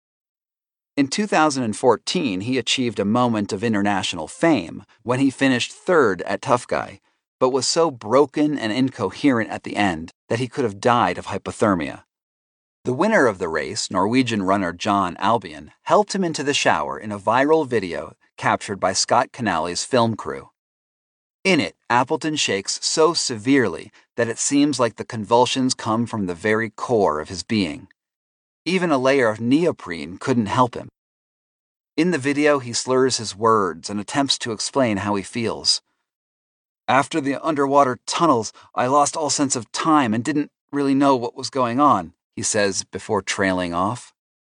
In two thousand fourteen, he achieved a moment of international fame when he finished third at Tough Guy, but was so broken and incoherent at the end that he could have died of hypothermia. The winner of the race, Norwegian runner John Albion, helped him into the shower in a viral video captured by Scott Canale's film crew. In it, Appleton shakes so severely that it seems like the convulsions come from the very core of his being. Even a layer of neoprene couldn't help him. In the video, he slurs his words and attempts to explain how he feels. After the underwater tunnels, I lost all sense of time and didn't really know what was going on, he says before trailing off.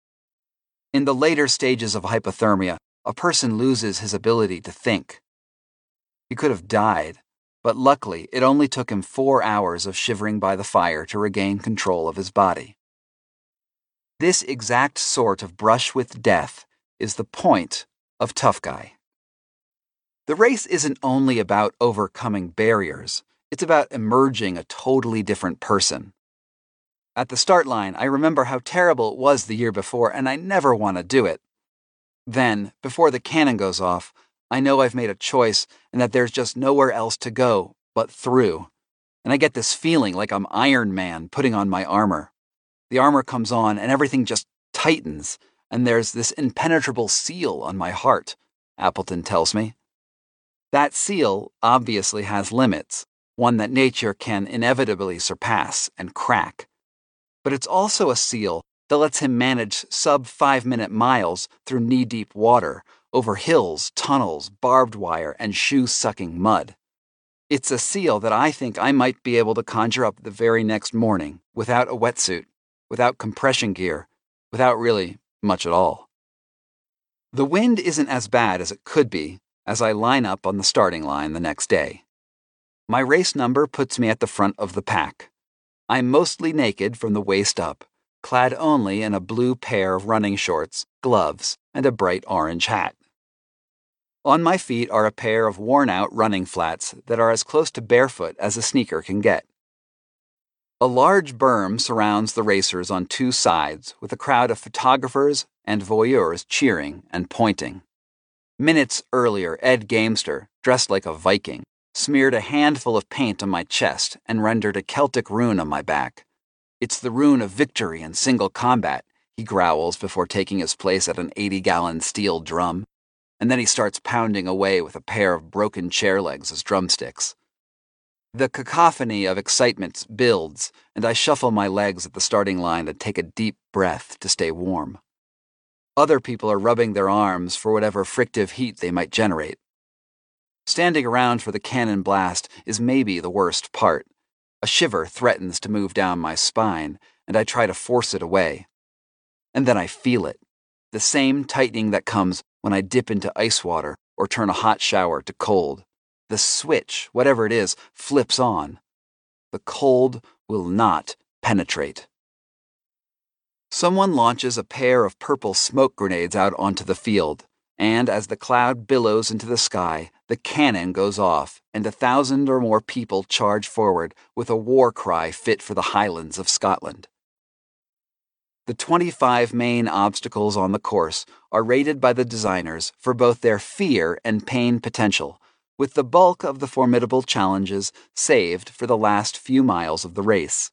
In the later stages of hypothermia, a person loses his ability to think. He could have died, but luckily it only took him four hours of shivering by the fire to regain control of his body. This exact sort of brush with death is the point of Tough Guy. The race isn't only about overcoming barriers, it's about emerging a totally different person. At the start line, I remember how terrible it was the year before, and I never want to do it. Then, before the cannon goes off, I know I've made a choice and that there's just nowhere else to go but through. And I get this feeling like I'm Iron Man putting on my armor. The armor comes on and everything just tightens, and there's this impenetrable seal on my heart, Appleton tells me. That seal obviously has limits, one that nature can inevitably surpass and crack. But it's also a seal that lets him manage sub-five-minute miles through knee-deep water, over hills, tunnels, barbed wire, and shoe-sucking mud. It's a seal that I think I might be able to conjure up the very next morning, without a wetsuit, without compression gear, without really much at all. The wind isn't as bad as it could be as I line up on the starting line the next day. My race number puts me at the front of the pack. I'm mostly naked from the waist up, clad only in a blue pair of running shorts, gloves, and a bright orange hat. On my feet are a pair of worn-out running flats that are as close to barefoot as a sneaker can get. A large berm surrounds the racers on two sides, with a crowd of photographers and voyeurs cheering and pointing. Minutes earlier, Ed Gamester, dressed like a Viking, smeared a handful of paint on my chest and rendered a Celtic rune on my back. It's the rune of victory in single combat, he growls before taking his place at an eighty-gallon steel drum, and then he starts pounding away with a pair of broken chair legs as drumsticks. The cacophony of excitement builds, and I shuffle my legs at the starting line and take a deep breath to stay warm. Other people are rubbing their arms for whatever frictive heat they might generate. Standing around for the cannon blast is maybe the worst part. A shiver threatens to move down my spine, and I try to force it away. And then I feel it, the same tightening that comes when I dip into ice water or turn a hot shower to cold. The switch, whatever it is, flips on. The cold will not penetrate. Someone launches a pair of purple smoke grenades out onto the field, and as the cloud billows into the sky, the cannon goes off, and a thousand or more people charge forward with a war cry fit for the Highlands of Scotland. The twenty-five main obstacles on the course are rated by the designers for both their fear and pain potential, with the bulk of the formidable challenges saved for the last few miles of the race.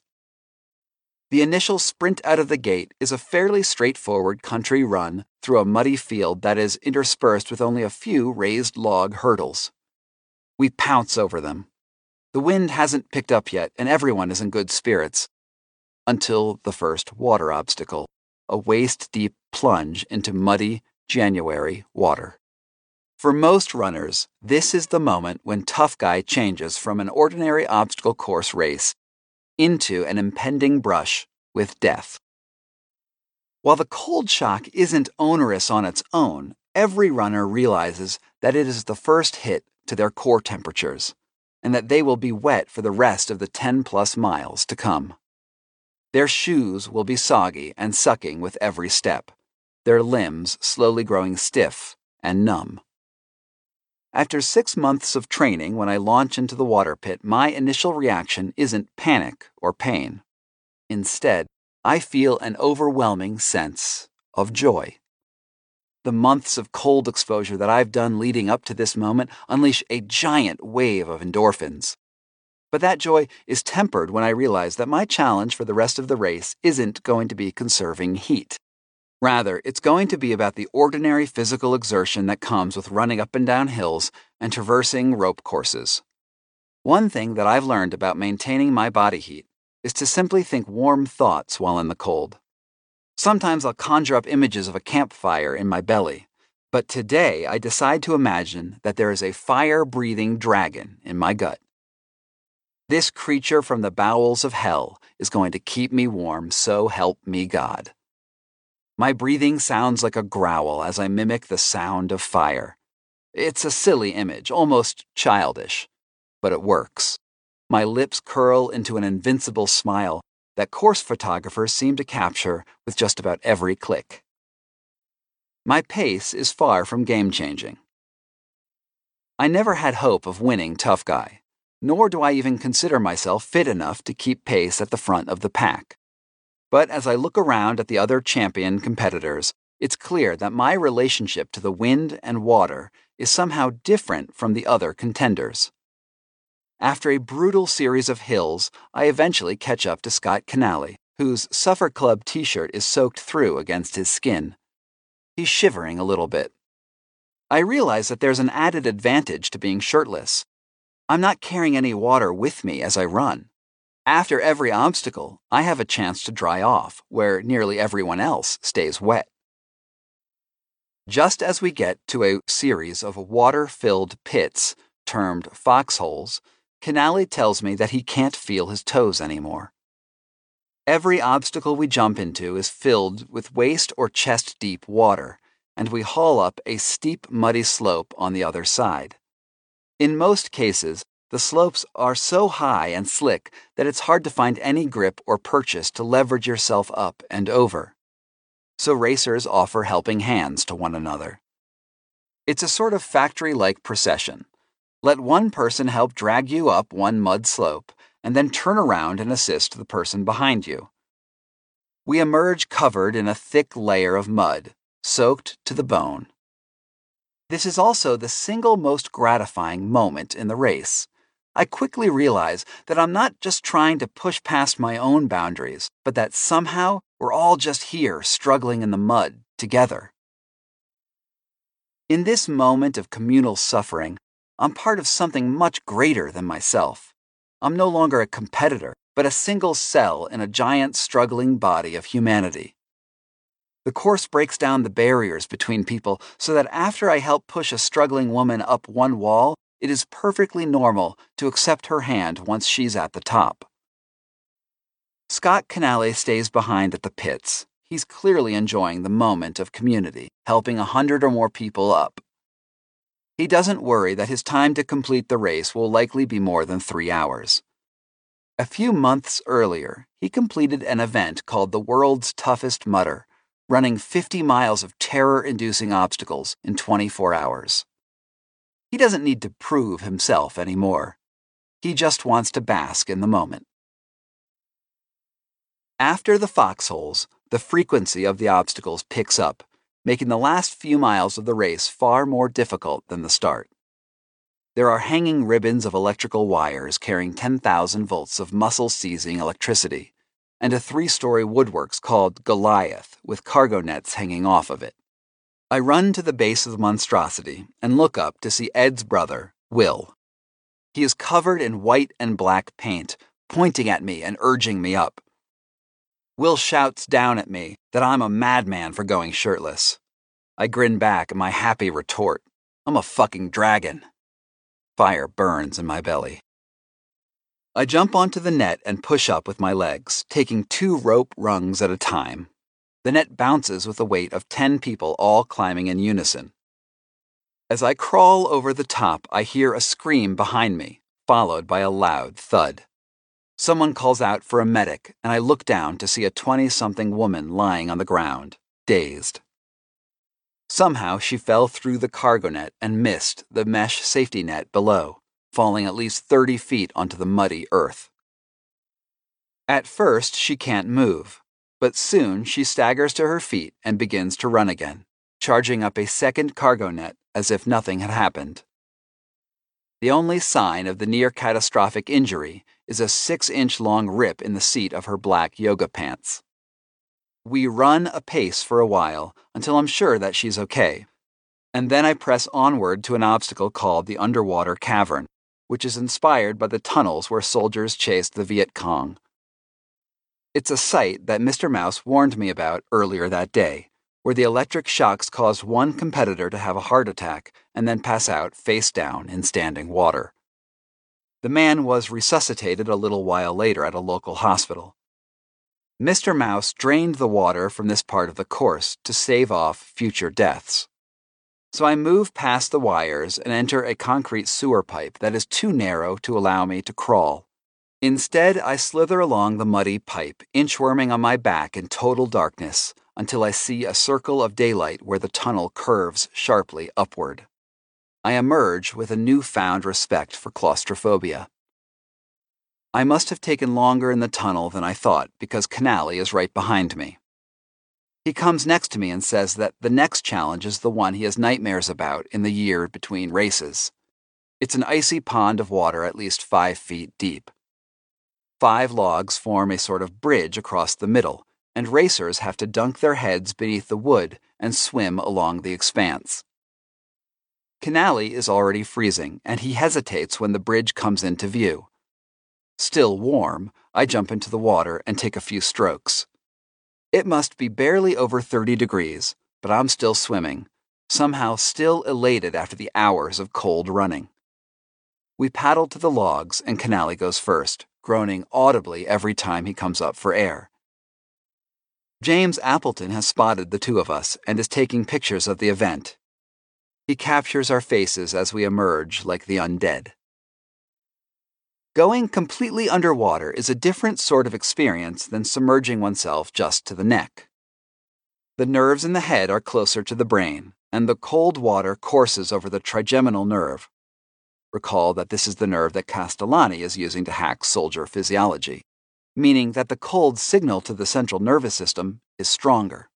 The initial sprint out of the gate is a fairly straightforward country run through a muddy field that is interspersed with only a few raised log hurdles. We pounce over them. The wind hasn't picked up yet, and everyone is in good spirits. Until the first water obstacle, a waist-deep plunge into muddy January water. For most runners, this is the moment when Tough Guy changes from an ordinary obstacle course race into an impending brush with death. While the cold shock isn't onerous on its own, every runner realizes that it is the first hit to their core temperatures, and that they will be wet for the rest of the ten-plus miles to come. Their shoes will be soggy and sucking with every step, their limbs slowly growing stiff and numb. After six months of training, when I launch into the water pit, my initial reaction isn't panic or pain. Instead, I feel an overwhelming sense of joy. The months of cold exposure that I've done leading up to this moment unleash a giant wave of endorphins. But that joy is tempered when I realize that my challenge for the rest of the race isn't going to be conserving heat. Rather, it's going to be about the ordinary physical exertion that comes with running up and down hills and traversing rope courses. One thing that I've learned about maintaining my body heat is to simply think warm thoughts while in the cold. Sometimes I'll conjure up images of a campfire in my belly, but today I decide to imagine that there is a fire-breathing dragon in my gut. This creature from the bowels of hell is going to keep me warm, so help me God. My breathing sounds like a growl as I mimic the sound of fire. It's a silly image, almost childish, but it works. My lips curl into an invincible smile that course photographers seem to capture with just about every click. My pace is far from game-changing. I never had hope of winning Tough Guy, nor do I even consider myself fit enough to keep pace at the front of the pack. But as I look around at the other champion competitors, it's clear that my relationship to the wind and water is somehow different from the other contenders. After a brutal series of hills, I eventually catch up to Scott Canale, whose Suffer Club t-shirt is soaked through against his skin. He's shivering a little bit. I realize that there's an added advantage to being shirtless. I'm not carrying any water with me as I run. After every obstacle, I have a chance to dry off, where nearly everyone else stays wet. Just as we get to a series of water-filled pits, termed foxholes, Canale tells me that he can't feel his toes anymore. Every obstacle we jump into is filled with waist or chest-deep water, and we haul up a steep, muddy slope on the other side. In most cases, the slopes are so high and slick that it's hard to find any grip or purchase to leverage yourself up and over. So racers offer helping hands to one another. It's a sort of factory-like procession. Let one person help drag you up one mud slope, and then turn around and assist the person behind you. We emerge covered in a thick layer of mud, soaked to the bone. This is also the single most gratifying moment in the race. I quickly realize that I'm not just trying to push past my own boundaries, but that somehow we're all just here struggling in the mud together. In this moment of communal suffering, I'm part of something much greater than myself. I'm no longer a competitor, but a single cell in a giant struggling body of humanity. The course breaks down the barriers between people so that after I help push a struggling woman up one wall, it is perfectly normal to accept her hand once she's at the top. Scott Canale stays behind at the pits. He's clearly enjoying the moment of community, helping a hundred or more people up. He doesn't worry that his time to complete the race will likely be more than three hours. A few months earlier, he completed an event called the World's Toughest Mudder, running fifty miles of terror-inducing obstacles in twenty-four hours. He doesn't need to prove himself anymore. He just wants to bask in the moment. After the foxholes, the frequency of the obstacles picks up, making the last few miles of the race far more difficult than the start. There are hanging ribbons of electrical wires carrying ten thousand volts of muscle-seizing electricity, and a three-story woodworks called Goliath with cargo nets hanging off of it. I run to the base of the monstrosity and look up to see Ed's brother, Will. He is covered in white and black paint, pointing at me and urging me up. Will shouts down at me that I'm a madman for going shirtless. I grin back at my happy retort. I'm a fucking dragon. Fire burns in my belly. I jump onto the net and push up with my legs, taking two rope rungs at a time. The net bounces with the weight of ten people all climbing in unison. As I crawl over the top, I hear a scream behind me, followed by a loud thud. Someone calls out for a medic, and I look down to see a twenty-something woman lying on the ground, dazed. Somehow she fell through the cargo net and missed the mesh safety net below, falling at least thirty feet onto the muddy earth. At first, she can't move, but soon she staggers to her feet and begins to run again, charging up a second cargo net as if nothing had happened. The only sign of the near-catastrophic injury is a six-inch-long rip in the seat of her black yoga pants. We run a pace for a while until I'm sure that she's okay, and then I press onward to an obstacle called the Underwater Cavern, which is inspired by the tunnels where soldiers chased the Viet Cong. It's a site that Mister Mouse warned me about earlier that day, where the electric shocks caused one competitor to have a heart attack and then pass out face down in standing water. The man was resuscitated a little while later at a local hospital. Mister Mouse drained the water from this part of the course to save off future deaths. So I move past the wires and enter a concrete sewer pipe that is too narrow to allow me to crawl. Instead, I slither along the muddy pipe, inchworming on my back in total darkness, until I see a circle of daylight where the tunnel curves sharply upward. I emerge with a newfound respect for claustrophobia. I must have taken longer in the tunnel than I thought because Canale is right behind me. He comes next to me and says that the next challenge is the one he has nightmares about in the year between races. It's an icy pond of water at least five feet deep. Five logs form a sort of bridge across the middle, and racers have to dunk their heads beneath the wood and swim along the expanse. Canale is already freezing, and he hesitates when the bridge comes into view. Still warm, I jump into the water and take a few strokes. It must be barely over thirty degrees, but I'm still swimming, somehow still elated after the hours of cold running. We paddle to the logs, and Canale goes first, groaning audibly every time he comes up for air. James Appleton has spotted the two of us and is taking pictures of the event. He captures our faces as we emerge like the undead. Going completely underwater is a different sort of experience than submerging oneself just to the neck. The nerves in the head are closer to the brain, and the cold water courses over the trigeminal nerve. Recall that this is the nerve that Castellani is using to hack soldier physiology, meaning that the cold signal to the central nervous system is stronger.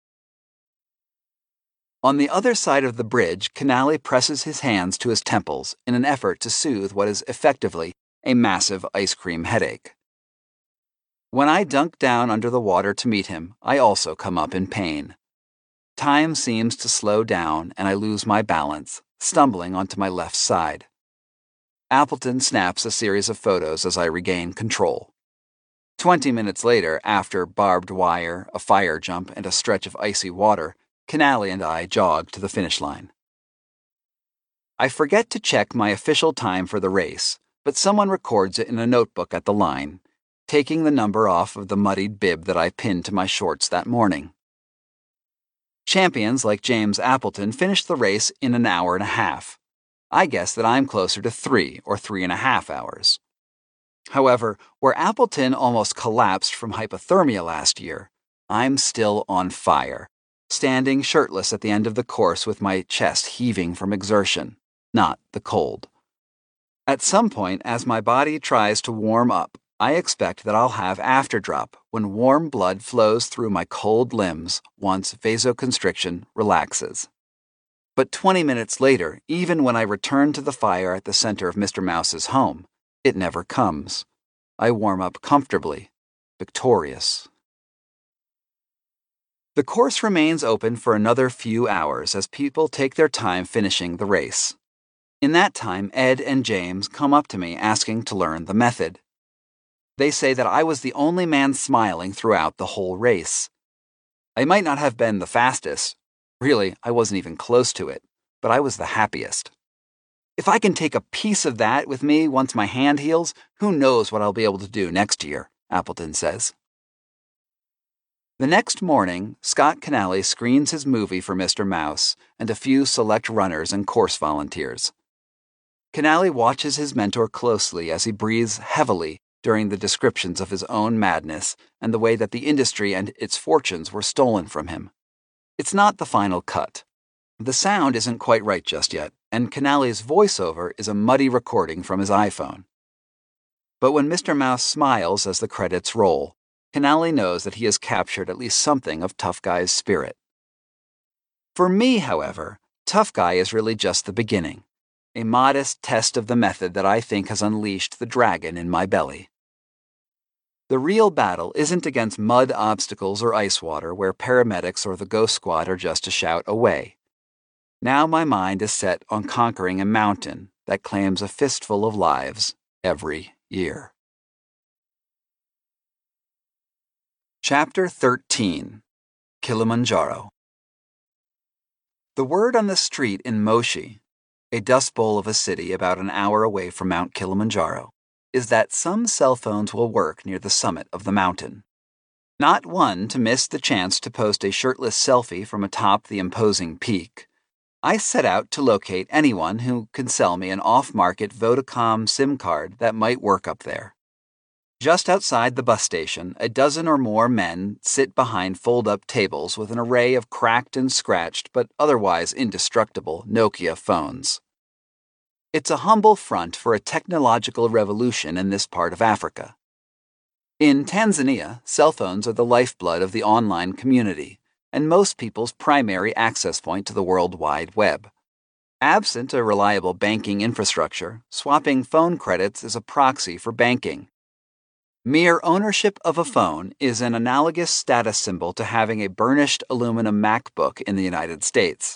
On the other side of the bridge, Canale presses his hands to his temples in an effort to soothe what is effectively a massive ice cream headache. When I dunk down under the water to meet him, I also come up in pain. Time seems to slow down and I lose my balance, stumbling onto my left side. Appleton snaps a series of photos as I regain control. Twenty minutes later, after barbed wire, a fire jump, and a stretch of icy water, Canali and I jogged to the finish line. I forget to check my official time for the race, but someone records it in a notebook at the line, taking the number off of the muddied bib that I pinned to my shorts that morning. Champions like James Appleton finished the race in an hour and a half. I guess that I'm closer to three or three and a half hours. However, where Appleton almost collapsed from hypothermia last year, I'm still on fire, standing shirtless at the end of the course with my chest heaving from exertion, not the cold. At some point, as my body tries to warm up, I expect that I'll have afterdrop when warm blood flows through my cold limbs once vasoconstriction relaxes. But twenty minutes later, even when I return to the fire at the center of Mister Mouse's home, it never comes. I warm up comfortably, victorious. The course remains open for another few hours as people take their time finishing the race. In that time, Ed and James come up to me asking to learn the method. They say that I was the only man smiling throughout the whole race. I might not have been the fastest. Really, I wasn't even close to it, but I was the happiest. If I can take a piece of that with me once my hand heals, who knows what I'll be able to do next year, Appleton says. The next morning, Scott Canali screens his movie for Mister Mouse and a few select runners and course volunteers. Canali watches his mentor closely as he breathes heavily during the descriptions of his own madness and the way that the industry and its fortunes were stolen from him. It's not the final cut. The sound isn't quite right just yet, and Canali's voiceover is a muddy recording from his iPhone. But when Mister Mouse smiles as the credits roll, Canali knows that he has captured at least something of Tough Guy's spirit. For me, however, Tough Guy is really just the beginning, a modest test of the method that I think has unleashed the dragon in my belly. The real battle isn't against mud obstacles or ice water where paramedics or the Ghost Squad are just a shout away. Now my mind is set on conquering a mountain that claims a fistful of lives every year. Chapter thirteen. Kilimanjaro. The word on the street in Moshi, a dust bowl of a city about an hour away from Mount Kilimanjaro, is that some cell phones will work near the summit of the mountain. Not one to miss the chance to post a shirtless selfie from atop the imposing peak, I set out to locate anyone who can sell me an off-market Vodacom SIM card that might work up there. Just outside the bus station, a dozen or more men sit behind fold-up tables with an array of cracked and scratched but otherwise indestructible Nokia phones. It's a humble front for a technological revolution in this part of Africa. In Tanzania, cell phones are the lifeblood of the online community, and most people's primary access point to the World Wide Web. Absent a reliable banking infrastructure, swapping phone credits is a proxy for banking. Mere ownership of a phone is an analogous status symbol to having a burnished aluminum MacBook in the United States.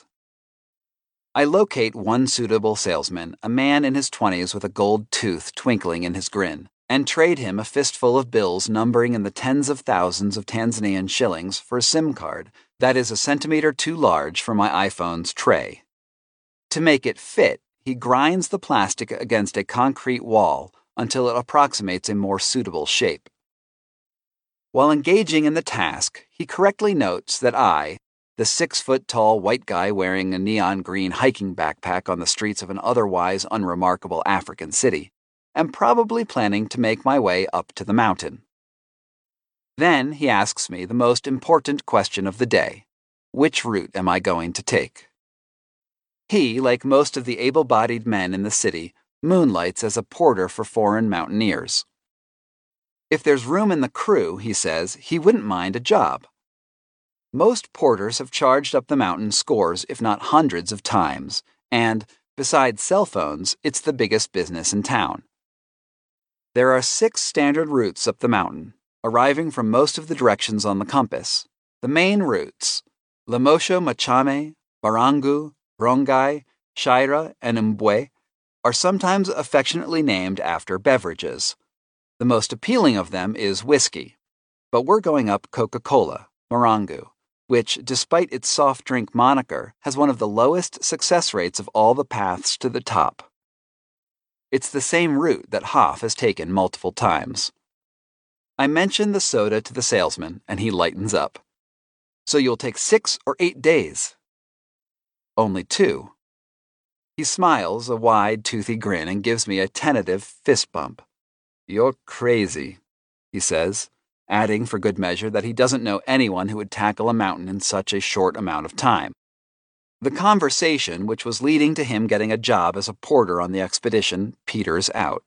I locate one suitable salesman, a man in his twenties with a gold tooth twinkling in his grin, and trade him a fistful of bills numbering in the tens of thousands of Tanzanian shillings for a SIM card that is a centimeter too large for my iPhone's tray. To make it fit, he grinds the plastic against a concrete wall until it approximates a more suitable shape. While engaging in the task, he correctly notes that I, the six-foot-tall white guy wearing a neon green hiking backpack on the streets of an otherwise unremarkable African city, am probably planning to make my way up to the mountain. Then he asks me the most important question of the day: which route am I going to take? He, like most of the able-bodied men in the city, moonlights as a porter for foreign mountaineers. If there's room in the crew, he says, he wouldn't mind a job. Most porters have charged up the mountain scores, if not hundreds of times, and, besides cell phones, it's the biggest business in town. There are six standard routes up the mountain, arriving from most of the directions on the compass. The main routes, Lemosho Machame, Barangu, Rongai, Shaira, and Mbwe, are sometimes affectionately named after beverages. The most appealing of them is whiskey, but we're going up Coca-Cola, Morangu, which, despite its soft drink moniker, has one of the lowest success rates of all the paths to the top. It's the same route that Hoff has taken multiple times. I mention the soda to the salesman, and he lightens up. So you'll take six or eight days? Only two. He smiles a wide, toothy grin and gives me a tentative fist bump. You're crazy, he says, adding for good measure that he doesn't know anyone who would tackle a mountain in such a short amount of time. The conversation, which was leading to him getting a job as a porter on the expedition, peters out.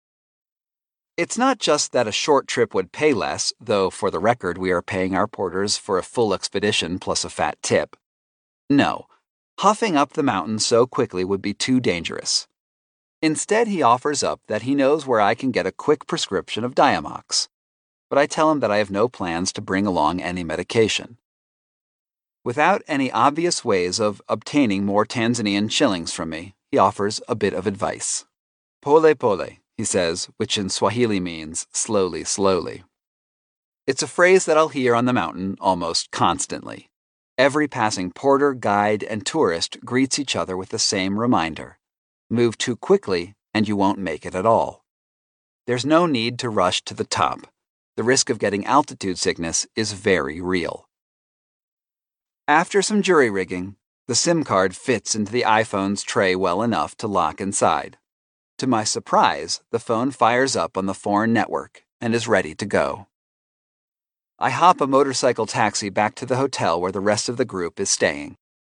It's not just that a short trip would pay less, though for the record we are paying our porters for a full expedition plus a fat tip. No, huffing up the mountain so quickly would be too dangerous. Instead, he offers up that he knows where I can get a quick prescription of Diamox, but I tell him that I have no plans to bring along any medication. Without any obvious ways of obtaining more Tanzanian shillings from me, he offers a bit of advice. Pole pole, he says, which in Swahili means slowly, slowly. It's a phrase that I'll hear on the mountain almost constantly. Every passing porter, guide, and tourist greets each other with the same reminder. Move too quickly, and you won't make it at all. There's no need to rush to the top. The risk of getting altitude sickness is very real. After some jury rigging, the SIM card fits into the iPhone's tray well enough to lock inside. To my surprise, the phone fires up on the foreign network and is ready to go. I hop a motorcycle taxi back to the hotel where the rest of the group is staying.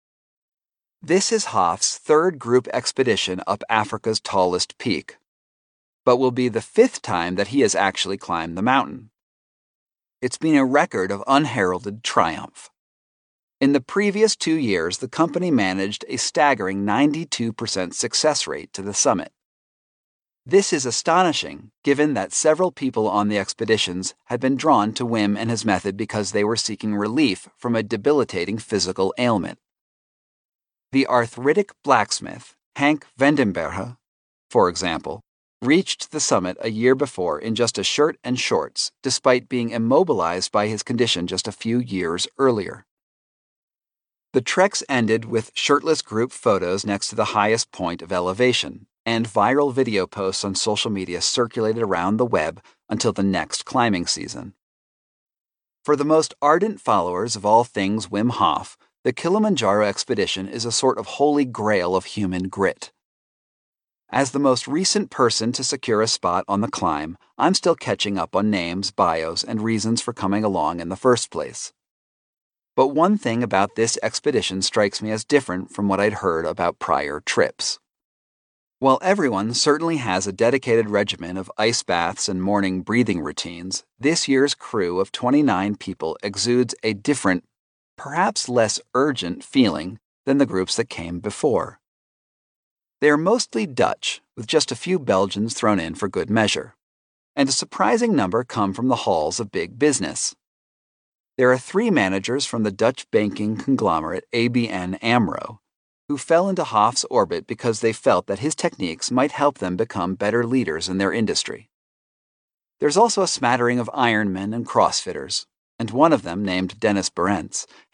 This is Hoff's third group expedition up Africa's tallest peak, but will be the fifth time that he has actually climbed the mountain. It's been a record of unheralded triumph. In the previous two years, the company managed a staggering ninety-two percent success rate to the summit. This is astonishing, given that several people on the expeditions had been drawn to Wim and his method because they were seeking relief from a debilitating physical ailment. The arthritic blacksmith, Hank Vendenberge, for example, reached the summit a year before in just a shirt and shorts, despite being immobilized by his condition just a few years earlier. The treks ended with shirtless group photos next to the highest point of elevation, and viral video posts on social media circulated around the web until the next climbing season. For the most ardent followers of all things Wim Hof, the Kilimanjaro expedition is a sort of holy grail of human grit. As the most recent person to secure a spot on the climb, I'm still catching up on names, bios, and reasons for coming along in the first place. But one thing about this expedition strikes me as different from what I'd heard about prior trips. While everyone certainly has a dedicated regimen of ice baths and morning breathing routines, this year's crew of twenty-nine people exudes a different, perhaps less urgent feeling than the groups that came before. They are mostly Dutch, with just a few Belgians thrown in for good measure, and a surprising number come from the halls of big business. There are three managers from the Dutch banking conglomerate A B N AMRO, who fell into Hoff's orbit because they felt that his techniques might help them become better leaders in their industry. There's also a smattering of Ironmen and CrossFitters, and one of them, named Dennis Berentz,